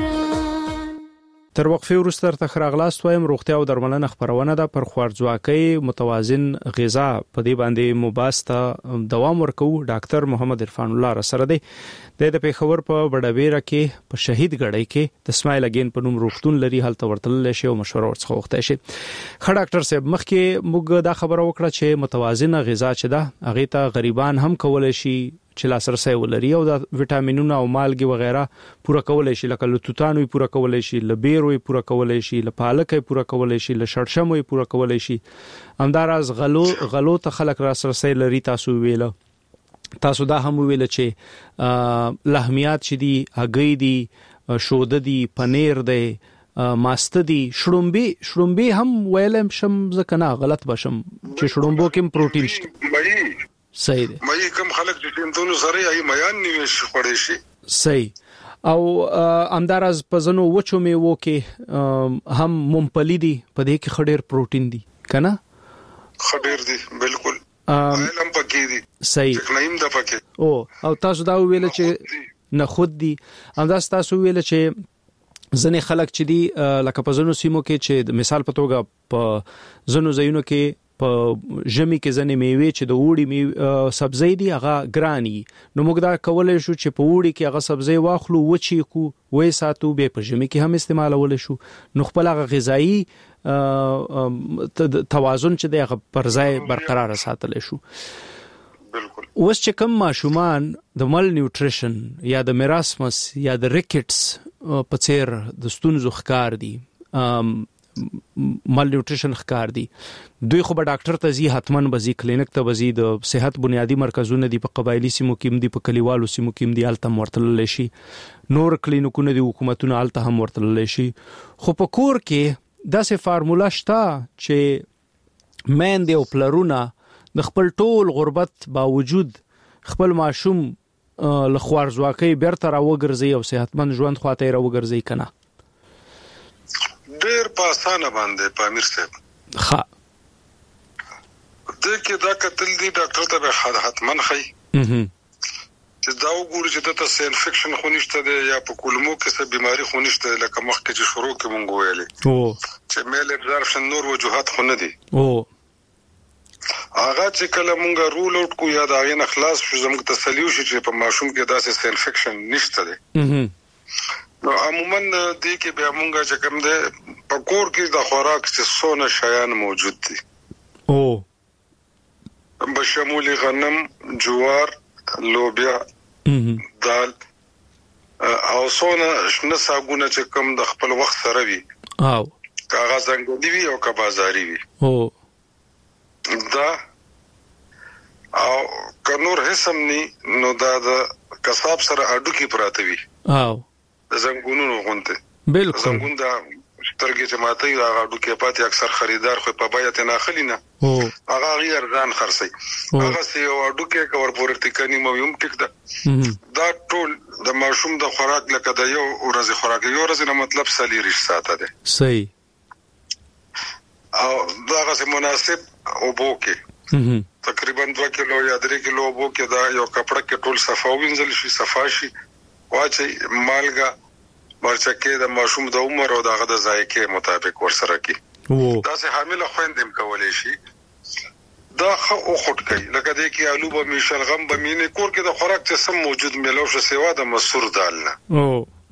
تر وقفه وروسته تر خراغلاست وایم روغتیا او درملنه خبرونه ده پر خوارځواکۍ متوازن غذا په دې باندې مباسطه دوام ورکو ډاکټر محمد عرفان الله سره دی د پیښور په بډاویره کې په شهید غړی کې د اسماعیل اگین په نوم روغتون لري هلته ورتل شي او مشوره ورڅخه وخته شي خ ډاکټر صاحب مخکې موږ دا خبره وکړه چې متوازنه غذا چې ده هغه ته غریبان هم کولای شي چې لاسرسي ولري او د وټامینونو او مالګي وغیرہ پوره کولای شي لکه لوتانو پوره کولای شي لبیرو پوره کولای شي لپالکې پوره کولای شي لشړشمو پوره کولای شي همداراز غلو ته خلک لاسرسي لري تاسو ویل تاسو دا هم ویل چې لحمیات چې دي هګۍ دي شوده دي پنیر دي ماست دي شړومبي هم ویلم شم ځکه نه غلط بشم چې شړومبو کې پروتین شته صحیح دی مې کوم خلک چې تاسو سره یې میان نیوي خوري شي صحیح او امدارز پزنو وچو میوو کې هم ممپلی دي په دې کې خډیر پروتین دي کنه خډیر دي بالکل علم پکې دي صحیح نیم د پکې او تاسو دا ویل چې نه خود دي انداز تاسو ویل چې ځنې خلک چې دي لکه په زنو سیمو کې چې مثال په توګه په زنو زینو کې په ژمي کې ځنې میوه چې د وړي سبزی دي هغه ګرانی نو موږ دا کولای شو چې په وړي کې هغه سبزی واخلو وچی کو وې ساتو به په ژمي کې هم استعمالول شو نو خپل هغه غذایی توازن چې دغه پر ځای برقرار ساتل شو بالکل اوس چې کوم ماشومان د مال نیوټریشن یا د میراسمس یا د ریکټس په څیر د ستونزو ښکار دي مال نیوټریشن ښکار دي دوی خو به ډاکټر ته ځي حتمن بزي کلینیک ته بزي د صحت بنیادی مرکزونه دي په قبایلی سیمو کې دي په کلیوالو سیمو کې دي الته ورتلل شي نور کلینیکونه دي حکومتونه الته هم ورتلل شي خو په کور کې داسې فارمولا شته چې مین دی او پلرونه د خپل ټول غربت باوجود خپل ماشوم لخوار ځواکۍ بیرته راوګرځي او صحتمند ژوند خواته راوګرځي کنه ډېر په اسانه باندې پامیر صاحب ها دغه دا کتل دي ډاکټر ته به حتمن خي چې دا وګوري چې د انفیکشن خو نشته دی یا په کولمو کې څه بيماري خو نشته لکه مخکې چې شروع کې مونږ ویلې چې میل ابزارپشن نور وجوهات خو نه دي هغه چې کله مونږ رول اوټ کو یا دا غي خلاص شو زموږ تسلیو شي چې په ماشوم کې داسې انفیکشن نشته دی نو عموما دې کې به مونږ چې کوم دی په کور کې د خوراک چې څونه شیان موجود دي بشمول غنم جوار لوبیا دال او څونه شنه ساګونه چې کوم د خپل وخت سره وي او کاغذ انګودي وي او کا بازاري وي دا او کنور هسمني نو دا د کساب سره اډو کې پراته وي او زنګونو غونته بالکل زنګون دا سترګې چې ماته یو اډو کې پاتې اکثر خریدار خو په بایت نه خلینا هغه غیر ځان خرڅي هغه سی یو اډو کې کور پورې تکني مو یم ټیک دا ټول د ماشوم د خوراک لکه د یو ورځ خوراک یو ورځ نه مطلب سلی رښ ساته ده صحیح او دا غو مناسب او بوکه تقریبا 2 کیلو یا 3 کیلو بوکه دا یو کپڑا کې ټول صفا وینځل شي صفا شي واچي مالګه ورچکه د ماشوم د عمر او د غد ذایقه مطابق ورسره کی دا سه حامل خويندم کولای شي دا خو خټ کوي لکه د کی آلو به مشلغم به مینه کور کې د خوراک څه سم موجود ملو شو سیوا د مسور دال نه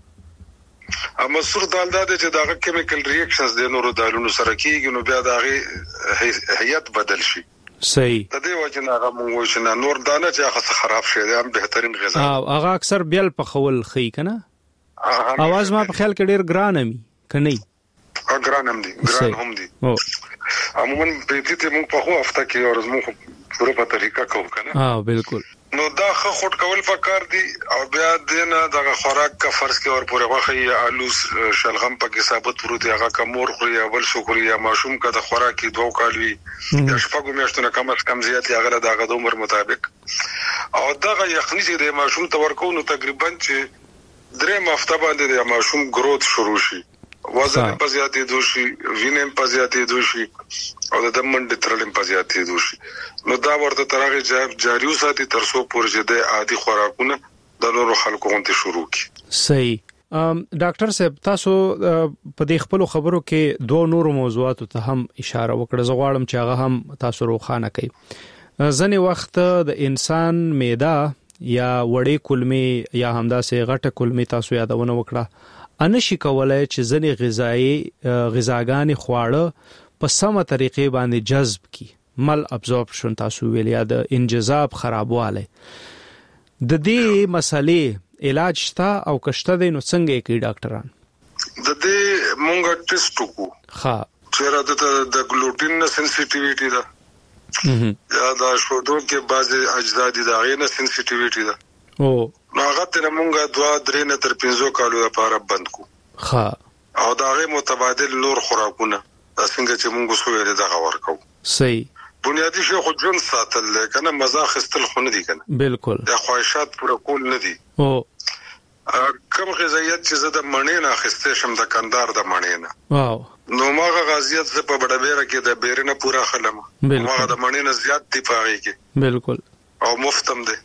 مسور دال د چې دغه کیمیکل ریاکشنز د نورو دالونو سره کیږي نو بیا دغه هيئت بدل شي صحیح د دې وجه نه هغه مونږ چې نور دانه چې هغه خراب شي دا هم بهترین غذا هغه اکثر بیل په خول خي کنه اواز ما په خیال کې ډیر ګران امي کني ګران هم دي ګران هم دي عموما په دې ته موږ په خو هفته کې ورځ موږ پوره په طریقه کوو کنه بالکل نو دا خټ کول پکار دي او بیا دینه دغه خوراک کا فرض کې اور پوره واخی آلو شلغم پکې ثابت ورته هغه کمور خوري یا بل شکر یا ماشوم کا د خوراک کې 2 کالوي یا شپږ میاشتونه کم زیات هغه دغه د عمر مطابق او دغه یخني چې د ماشوم تورکو نو تقریبا چې 3 هفته باندې د ماشوم گروث شروع شي وزن په زیاتې دوشي وینم په زیاتې دوشي او د منډ ترلم په زیاتې دوشي نو دا ورته ترغه جاریو ساتي ترسو پورې د عادي خوراکونه د نورو خلکو غونډه شروع کی. صحیح. ډاکټر صاحب تاسو په دې خپل خبرو کې دوه نورو موضوعاتو ته هم اشاره وکړه. زه غواړم چې هغه هم تاسو روښانه کړئ. ځنې وخت د انسان معده یا وړې کولمې یا همداسې غټه کولمې تاسو یادونه وکړه انشي کولای چې ځنې غذاګانې خواړه په سمه طریقې باندې جذب کی مل ابزورپشن تاسو ویل یا د انجذاب خرابواله. د دې مسلې علاج شته او کشته دی نو څنګه کوي ډاکټران؟ د دې مونږه ټیسټ وکړو. ها چیرې د ګلوټین نه سنسټیویټي ده یا د شودو کې بعضي اجزا دي دا غي نه سنسټیویټي ده. نو هغه ته مونږه 2-3 نه تر 5 کالو لپاره بند کو. ها او دا غي متبادل نور خوراکونه څنګه چې مونږ سوې ده دغه ورکو. صحیح. بنیادی شی خو جون ساتل کنه مزه خستل خو نه دي کنه. بالکل. د خواهشات پوره کول نه دي. کم غذایت چې زده مڼې نه خسته شم د کندار د مڼې نه. واو. نو ماغه غازیت ز په بډبېره کې د بیرنه پوره خلم. ماغه د مڼې نه زیات دی پاره کې. بالکل. او مفتم ده.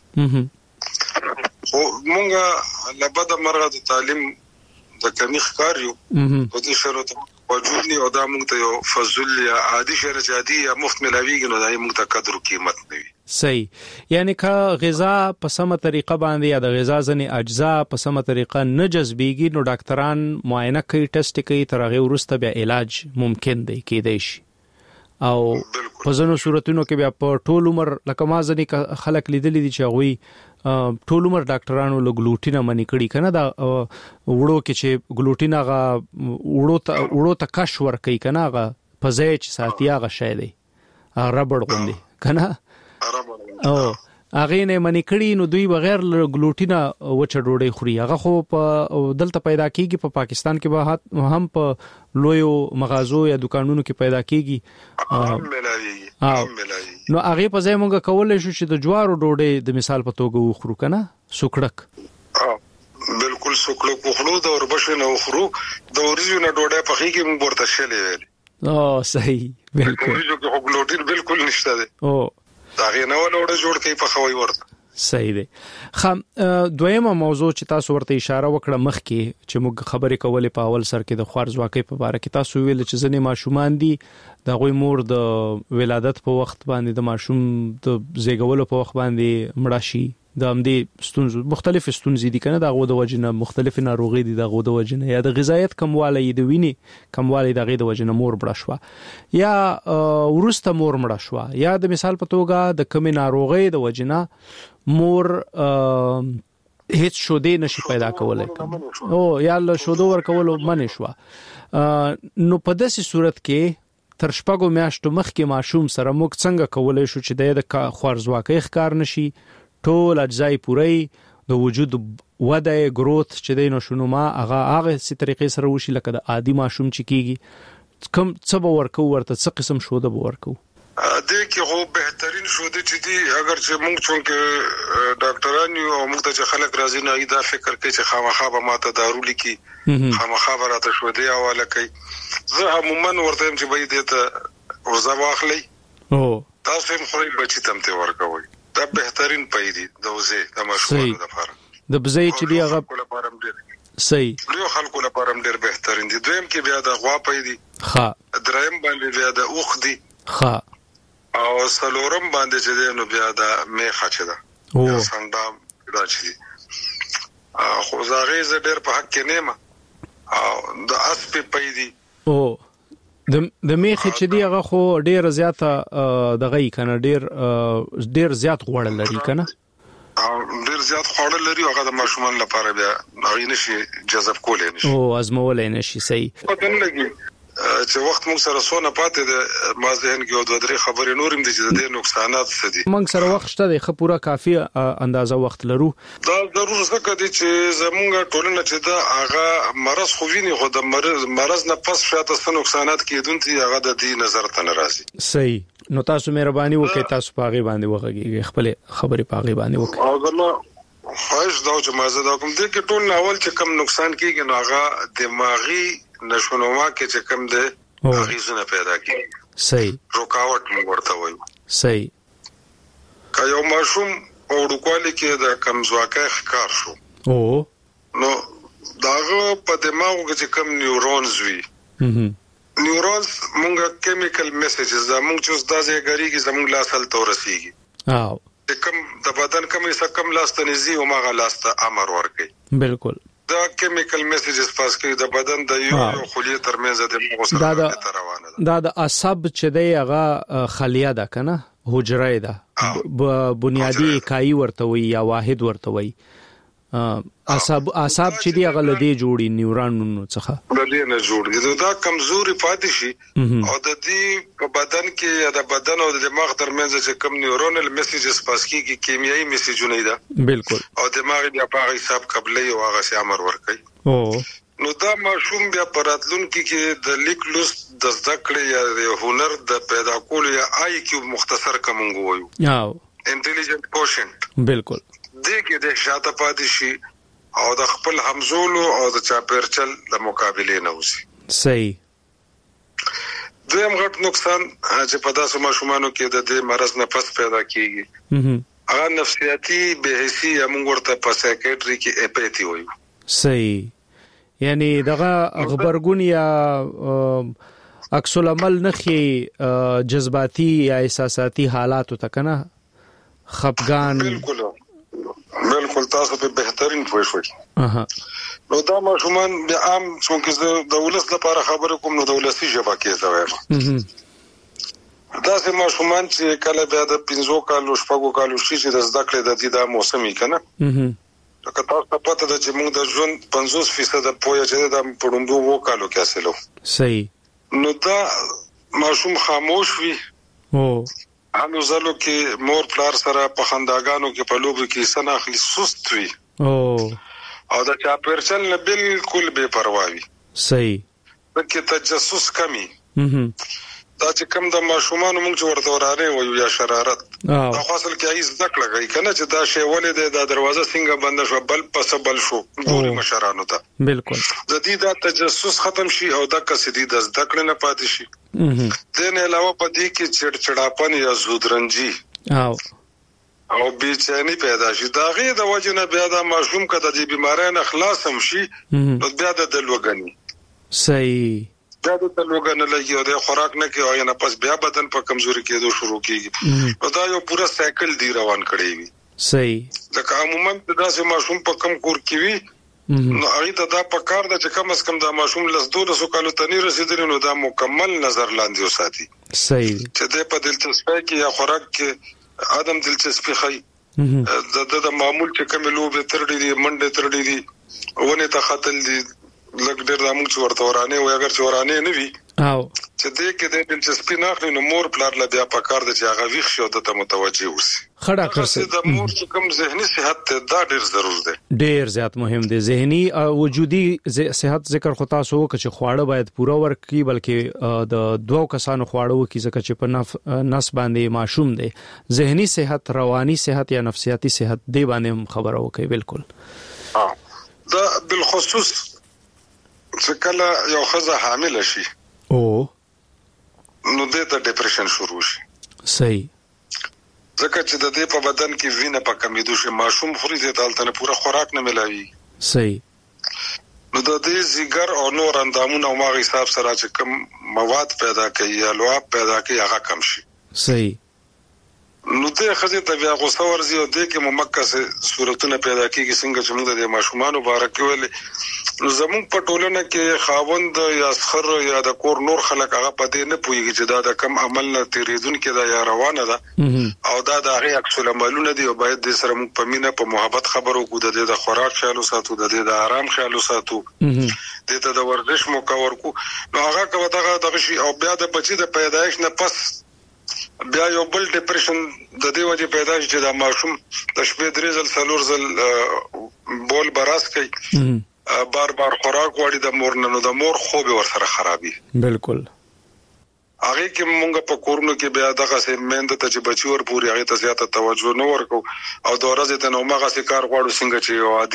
خو مونږه لبد مرغه د تعلیم د کمی ښکار یو. په دې شرط وجودنی او دا مونږ ته یو فضل یا عادي شرط عادي یا مفت ملاویږي نو دا مونږ ته قدر او قیمت نه وي. صحیح. یعنی که غذا په سمه طریقه باندې یا د غذا ځنې اجزا په سمه طریقه نه جذبېږي نو ډاکټران معاینه کوي ټیسټ کوي تر هغه وروسته بیا علاج ممکن دی کېدای شي. او په ځینو صورتونو کې بیا په ټول عمر لکه ما ځنې خلک لیدلي دي چې هغوی ټول عمر ډاکټرانو له ګلوټین منی کړي کنه دا وړو کې چې ګلوټین هغه وړو ته کش ور کوي کنه هغه په ځای چې ساتي هغه شی دی ربړ غوندي کنه او هغه نه منی کړي نو دوی بغیر ګلوټینا وچه ډوډۍ خوري. هغه خو په دلته پیدا کیږي په پاکستان کې به هم په لویو مغازو یا دکانونو کې پیدا کیږي. نو هغه په ځای مونږ کولای شو چې د جوارو ډوډۍ د مثال په توګه وخورو کنه سوکړک. بالکل سوکړک وخورو د اوربشو نه وخورو د اوریجو نه ډوډۍ په خېږي مونږ ورته شلې ویل. صحیح. بالکل. اوریجو کې ګلوټین بالکل نشته دی. دا غي نه ولا جوړ کوي په خوي ورته. صحیح دی. دویمه موضوع چې تاسو ورته اشاره وکړه مخکې چې موږ خبرې کولې په اول سر کې د خوارزواکۍ په اړه کې تاسو ویل چې ځنې ماشومان دي د غوي مور د ولادت په وخت باندې د ماشوم د زیږولو په وخت باندې مړه شي د همدې ستونزو مختلف ستونزې دي کنه د غو د وجنه مختلف ناروغي دي د غو د وجنه یا د غذایت کموالی د وینې کموالی د غي د وجنه مور مړه شو یا ورسته مور مړه شو یا د مثال په توګه د کمی ناروغي د وجنه مور هیڅ شودې نشي پیدا کولای او یا له شودو ور کول منې شو. نو په داسې صورت کې تر شپږو میاشتو مخکې ماشوم سره موږ څنګه کولای شو چې د خوارزواکۍ ښکار نشي ټول اجزای پوری د وجود وده گروث چې د نشونما هغه سي طریقې سره وشي لکه د عادي ماشوم چې کیږي کوم څه به ورکو ورته څه قسم شوده به ورکو. د کې هو بهترین شوده چې دی اگر چې موږ چونکه ډاکټران یو موږ ته خلک راځي نه دا فکر کوي چې خامخا به ماته دارو لیکي خامخا به راته شوده حواله کوي. زه عموما ورته چې به دې ته ورځ واخلي او تاسو هم خوري بچی تم ته ورکوي. دا بهترین پېدی د وزه د مشروعاتو لپاره د بزې چې دی هغه صحیح لوی خلکو لپاره ډېر بهترین دي. دویم کې بیا د غوا پېدی ښه دریم باندې بیا د اوخ دی ښه او سلورم باندې چې دی نو بیا د میخه چې ده او څنګه دا چې خو زاغې ز ډېر په حق کې نیمه او د اسپ پېدی او د میخه چې دی هغه خو ډیر زیاته دغه کنه ډیر زیات غوړ لري کنه ډیر زیات غوړ لري هغه د ماشومان لپاره بیا هغه نشي جذب کولای نشي او ازمول نشي صحیح. په دې لګي چې وخت موږ سره سونه پاتې د ما ذهن کې دوه درې خبرې نورم دي چې د نقصانات څه دي. موږ سره وخت شته د خبره کافي اندازه وخت لرو. دا ضرور څه دي چې زموږ ټولنه چې دا هغه مرز خو ویني خو د مرز نه پس شاته څه نقصانات کېدونکي هغه د دې نظر ته ناراضي. صحیح. نو تاسو مهرباني وکړئ تاسو پاغي باندې وغږیږئ خپل خبرې پاغي باندې وکړئ. او خواهش دا چې مازه دا کوم دي کې ټول اول چې کم نقصان کیږي نو هغه دماغي نشونما کې چې کم ده غیزونه پیدا کیږي. صحیح. رکاوټ موږ ورته وایو. صحیح. که یو ماشوم وړوکوالي کې د کمزواکۍ ښکار شو. نو داغه په دماغ کې کم نیورونز وي. نیورونز مونږه کیمیکل میسیجز دا مونږ چې د ځایګری کې زموږ لاسل تورسيږي. کم د بدن کمې سکم لاستنیزي او ماغه لاسته امر ورکي. بالکل دا کیمیکل میسیجز پاس کوي د بدن د یو خلیه ترمنځ د مغز سره روانه ده. دا د اعصاب چې دی هغه خلیه ده کنه حجره ده بنیادی اکائی ورته وي یا واحد ورته وي. اعصاب چې دی هغه لدی جوړي نیورونونو څخه لدی نه جوړي. دا کمزوري پاتې شي او د دې په بدن کې یا د بدن او د دماغ ترمنځ چې کم نیورونل میسیجز پاس کیږي کیمیاوي میسیجونه ده. بالکل او دماغ بیا په حساب قبلې او هغه سي امر ورکوي. نو دا ماشوم بیا پراتلون کې د لیکلوس د ذکر یا د هنر د پیدا کولو یا آی کیو مختصر کومو وایو انټيليجنت کوشنت. بالکل دغه د شاته پاتې شي او د خپل همزولو او د چاپیرچل د مقابله نه وسی. صحیح. دویم غټ نقصان چې په داسې ماشومانو کې د دې مرز نه پس پیدا کیږي هغه نفسیاتی بهسي موږ ورته په سایکیټری کې اپیتی وایو. صحیح. یعنی دغه خبرګون یا عکس العمل نخي جذباتي یا احساساتي حالات ته کنه خپګان. بالکل تاسو په بهترین پوښښ. نو دا ماشومان د عام څنګه د ولس لپاره خبره کوم نو د ولسي ژبه کې زویم. دا سه ماشومان چې کله بیا د 15 کالو شپږو کالو شي چې د زده کړې د دې موسمي کنه لکه تاسو ته پته ده چې موږ د ژوند 50% پوهه چې د پړوندو وو کالو کې حاصلو. صحیح. نو دا ماشوم خاموش وي. انو زلو کې مور پلار سره په خنداګانو کې په لوبو کې سناخلي سست وي. او دا چا پرچل نه بالکل بے پروا وي. صحیح. کې تجسس کمی. دا چې کوم د ماشومان موږ ورته وراره وایو یا شرارت. دا خاصل کې ایز ذکر لګی کنه چې دا شی ولې د دروازه څنګه بند شو بل پس بل شو ګوري مشرانو ته. بالکل. د دې دا تجسس ختم شي او دا کسدي د ذکر نه پاتې شي. دین علاوه په دې کې چړچړاپن یا زودرنجي او بیچانی پیدا شي. دا غي د وجنه بیا د ماشوم کده د بیمارۍ نه خلاص هم شي نو بیا د دلوګنی. صحیح. دا د تلوګن لګي او د خوراک نه کې او نه پس بیا بدن په کمزوري کېدو شروع کیږي. نو دا یو پورا سایکل دی روان کړی وي. صحیح. ځکه عموما دا چې ماشوم په کم کور کې وي نو هغه ته دا په کار ده چې کم از کم دا ماشوم لس 200 کالو تنی رسیدلی نو دا مکمل نظر لاندې وساتي. صحیح. چې د په دلچسپۍ کې یا خوراک کې ادم دلچسپي خي د معمول چې کوم لوب ترډي دي منډه ترډي دي ونه ته خاتل دي لګ ډېر د موږ ورته ورانه وي اگر چې ورانه نه وي او چې دې کې د دلچسپي نه اخلي نو مور پلار لا بیا په کار د چې هغه ویښ شو د ته متوجي اوسي. خړه کړسي د مور چې کوم ذهني صحت ته دا ډېر ضروري دی. ډېر زیات مهم دی. ذهني او وجودي صحت ذکر خو تاسو چې خواړه باید پوره ورکړي بلکې د دوه کسانو خواړه وکړي ځکه چې په نس باندې ماشوم دی. ذهني صحت رواني صحت یا نفسیاتي صحت دی باندې خبره وکړي. بالکل. دا بالخصوص چې کله یو خزه حامل شي نو د ته ډیپریشن شروع شي. صحیح. ځکه چې د دې په بدن کې وینه په کمیدو شي ماشوم خوري د تالتنه پورا خوراک نه ملایي. صحیح. نو د دې زیګر او نور اندامونه او ماغه حساب سره چې کوم مواد پیدا کوي یا لعاب پیدا کوي هغه کم شي. صحیح. نو د خزه ته بیا غوسه ورزي او د کې ممکسه صورتونه پیدا کیږي څنګه چې موږ د ماشومان مبارک ویل نو زموږ په ټولنه کې خاوند یا سخر یا د کور نور خلک هغه پدې نه پويږي چې دا د کم عمل نه تیریدون کې دا یا روانه ده او دا د هغه عکس العملونه دي او باید د سره موږ په مینه په محبت خبرو کو د خوراک خیال ساتو د آرام خیال ساتو د ته د ورزش موقع ورکو نو هغه کوي دغه شي او بیا د بچي د پیدایش نه پس بیا یو بل ډیپریشن د دې وجه پیدا شي چې د ماشوم د شپې درې ځل څلور ځل بول براس کوي بار بار خوراک وړي د مور نه نو د مور خوب ورسره خرابي. بالکل. هغه کې مونږ په کورونو کې بیا دغه سه مند ته چې بچي ور پوری هغه ته زیاته توجه نه ورکو او د ورځې ته نو ماغه سي کار غواړو څنګه چې عادي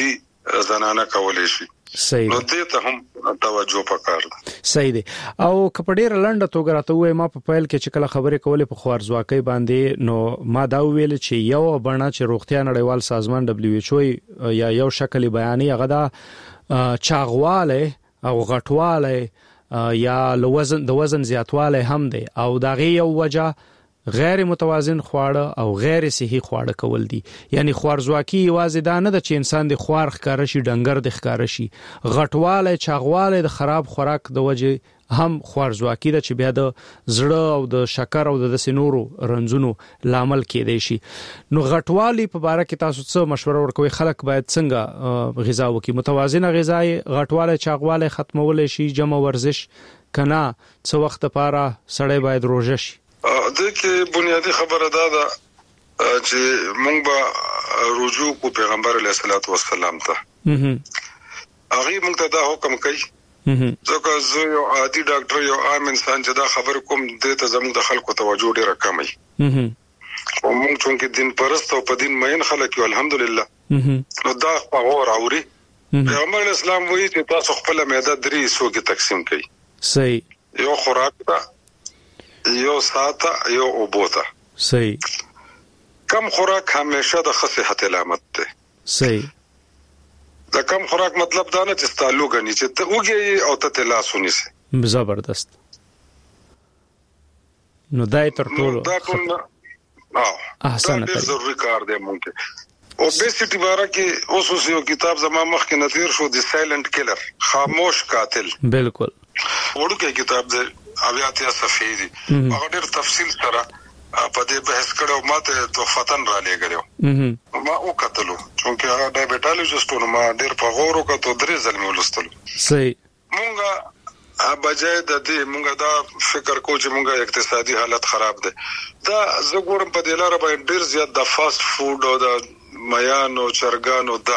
زنانه کولې شي. صحیح نو دې ته هم توجه پکار ده. صحیح دی. او کپډیر لنډه توګه راته وای ما په پایل کې چې کله خبرې کولې په خوارزواکۍ باندې نو ما دا ویل چې یو بڼه چې روغتیا نړیوال سازمان WHO یا یو شکل بیانې هغه دا چاغواله او غټواله یا د وزن زیاتواله هم دی او دا غي یو وجه غیر متوازن خواړه او غیر صحي خواړه کول دي. یعنی خوارزواکي یوازې دا نه د چې انسان د خوار ښکار شي ډنګر د ښکار شي، غټواله چاغواله د خراب خوراک د وجه هم خوارزواکي د چې بیا د زړه او د شکر او د سینورو رنځونو لامل کېدای شي. نو غټوالي په اړه کې تاسو څه مشوره ورکوي خلک باید څنګه غذا وکړي؟ متوازنه غذا غټواله چاغواله ختمول شي، جمع ورزش کنا څو وخت لپاره سړی باید روزه شي. د کې بنیادی خبره ده چې موږ به رجوع کو پیغمبر علیه الصلاۃ والسلام ته. هغه موږ ته دا حکم کوي ځکه زه یو عادي ډاکټر یو عام انسان چې دا خبر کوم د ته زموږ د خلکو توجه ډیره کمه وي. او موږ څنګه دین پرست او په دین مین خلک یو الحمدلله. نو دا غوړ اوري پیغمبر اسلام وایي چې تاسو خپل معده درې حصو کې تقسیم کړئ. صحیح. یو خوراک ته، یو ساته، یو اوبوته. صحیح. کم خوراک همیشه د صحت علامت ده. صحیح. د کم خوراک مطلب دا نه چې ستالو غني چې ته وګي او ته تلاسونی سي. زبردست. نو دای تر ټولو احسن ډېر ضروري کار دی مونږ. اوبیسټي باره کې اوس یو کتاب زما مخ کې نتیر شو د سایلنت کیلر، خاموش قاتل. بالکل. ورته کتاب دی اویاتیا صفحې دي. هغه ډېر تفصیل سره په دې بحث کړو، ماته توفتن را لګیو. ما او کتلو چې هغه ډایبټالوجیسټونو ما ډېر په غور وکړو، درې ځله مې ولستلو. صحیح. مونږه بجای د دې مونږه دا فکر کوو چې مونږه اقتصادي حالت خراب ده. دا زه ګورم په دې لاره باندې ډېر زیات د فاست فود او د میانو چرګانو دا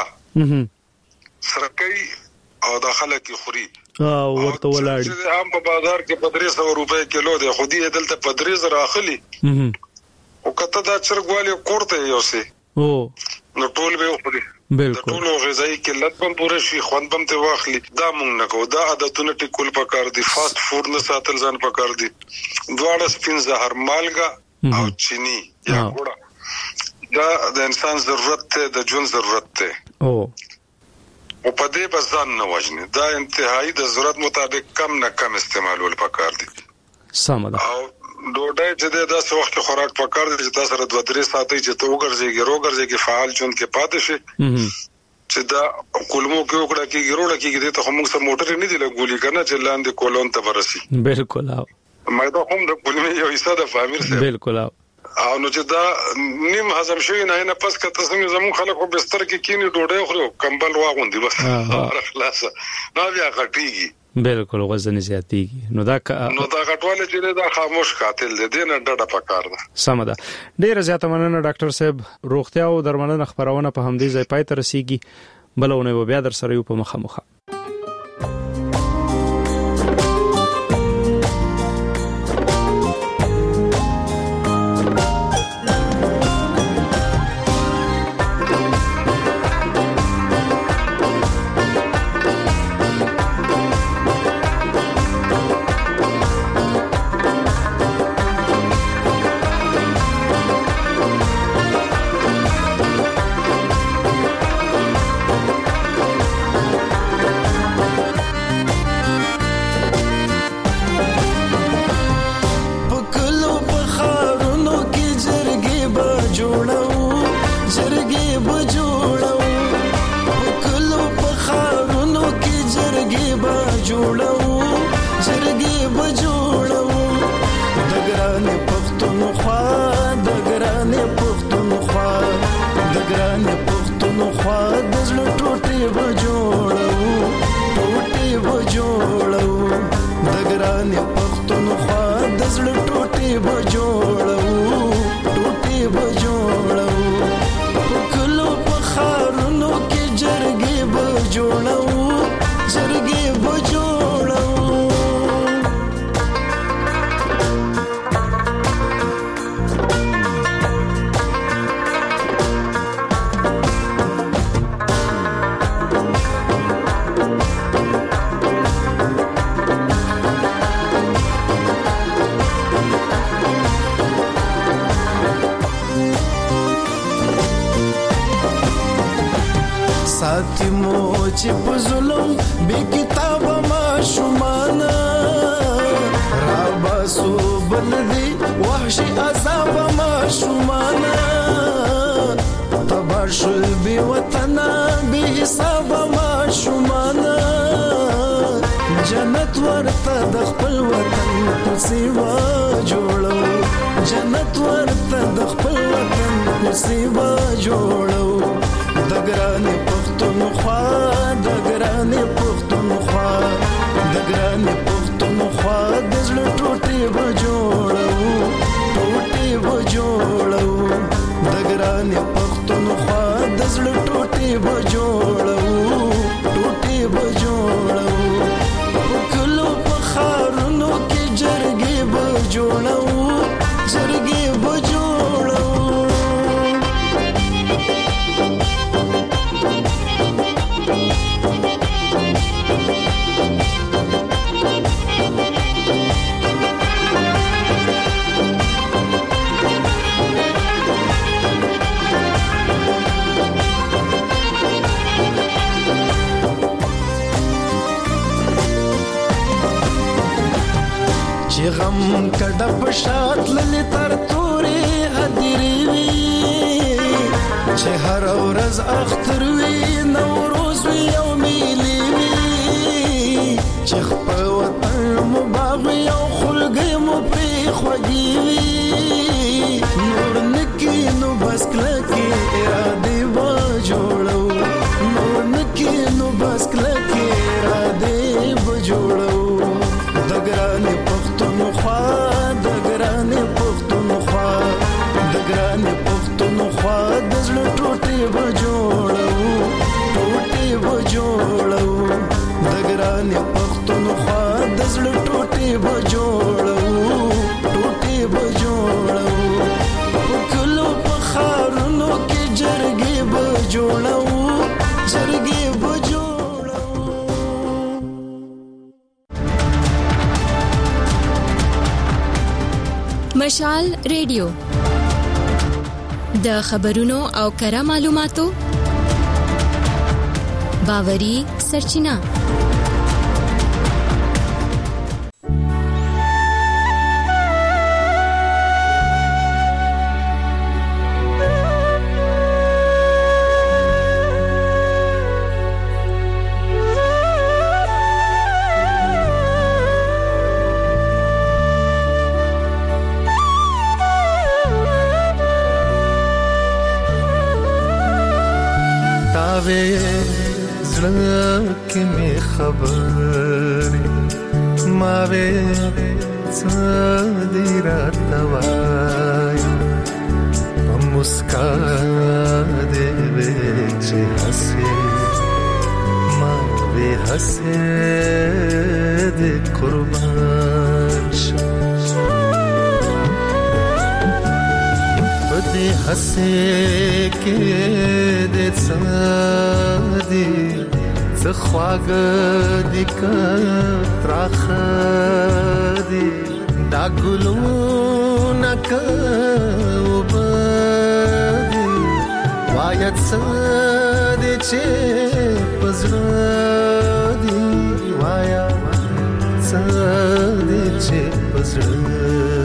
سرکۍ او د خلک خوري او ورته ولاړ چې هم په بازار کې په 300 روپے کیلو دی، خو دې دلته په 3000 اخلي. او کته دا چرګوالي کوړته یو سي او نو ټول به خوري. بالکل. ټول غذایی قلت هم پوره شي، خوند هم ته واخلي. دا مونږ نه کوو. دا عادتونه ټیکول پکار دي. فاست فود نه ساتل ځان پکار دي. دواړه سپین زهر، مالګه او چینی یا ګوړه دا د انسان ضرورت ته د ژوند ضرورت ته او په دې بزان نه وژني. دا انتهایی د ضرورت مطابق کم نه کم استعمالول پکار دي. سم ده. او ډوډۍ چې د وخت کې خوراک پکار دي چې تاسو سره 2-3 ساعتې چې تو وګرځي فعال ژوند کې پاتې شي. چې دا کولمو کې وکړه کې ګروړه کې د ته موږ سره موټر نه دی لګولې کنه چې لاندې کولون ته ورسي. بالکل. مې دا هم د کولمو یو حصہ د فامیر سره. بالکل. او نو چې دا نیم هضم شوی نه پس کته څنګه زمون خلکو بستر کې کینی ډوډۍ خورو کمبل واغوندي بس خلاص نو بیا غټیږي. بالکل. وزن زیاتیږي. نو دا غټواله چې دا خاموش قاتل دی نه ډډه پکار ده. سم ده. ډیره زیاته مننه ډاکټر صاحب. روغتیا او درملنه خبرونه په همدې ځای پای ته رسیږي. بلونه بیا در سره یو په مخه. یتیمو چې په ظلم بې کتابه ماشومانه راباسو بل دي وحشي عذابه ماشومانه تبار شل بې وطنه بې حسابه ماشومانه جنت ورته د خپل وطن کوڅې جوړو جنت ورته د خپل وطن کوڅې جوړو د ګرانې پښتونخوا د ګرانې پښتونخوا د ګرانې پښتونخوا د زړه ټوټې به جوړو ټوټې به جوړو د ګرانې پښتونخوا د زړه ټوټې به جوړو ټوټې به جوړو په کلو په ښارونو کې جرګې به جوړو جرګې به جوړو چې غم کډه په شات للی تر تورې هدیرې وي چې هر ورځ اختر وي نوروز وي او میلې وي چې خپل وطن مو باغ وي او خلګۍ مو پرې خوږې وي نور نکي نو بس کلکې ارادې به جوړو نور نکي نو بس کلکې ارادې به جوړو د ګرانې پښتونخوا د ګرانې پښتونخوا د ګرانې پښتونخوا د زړه ټوټې به جوړو ټوټې به جوړو د ګرانې پښتونخوا د زړه ټوټې به جوړو ټوټې به جوړو په کلو په ښارونو کې جرګې به جوړو جرګې به جوړو مشال ریډیو د خبرونو او کره معلوماتو باوري سرچینه زړه می خبرې ما وې څه دې راته وایي په مسکا دې وې چې هسې ما وې هسې دې قربان شم په دې هسې کې دې څه دې خواږه دي کتراخه دي دا ګلونه کوبدي وایت څه دي چې پزړه دي وایا څه دي چې پزړه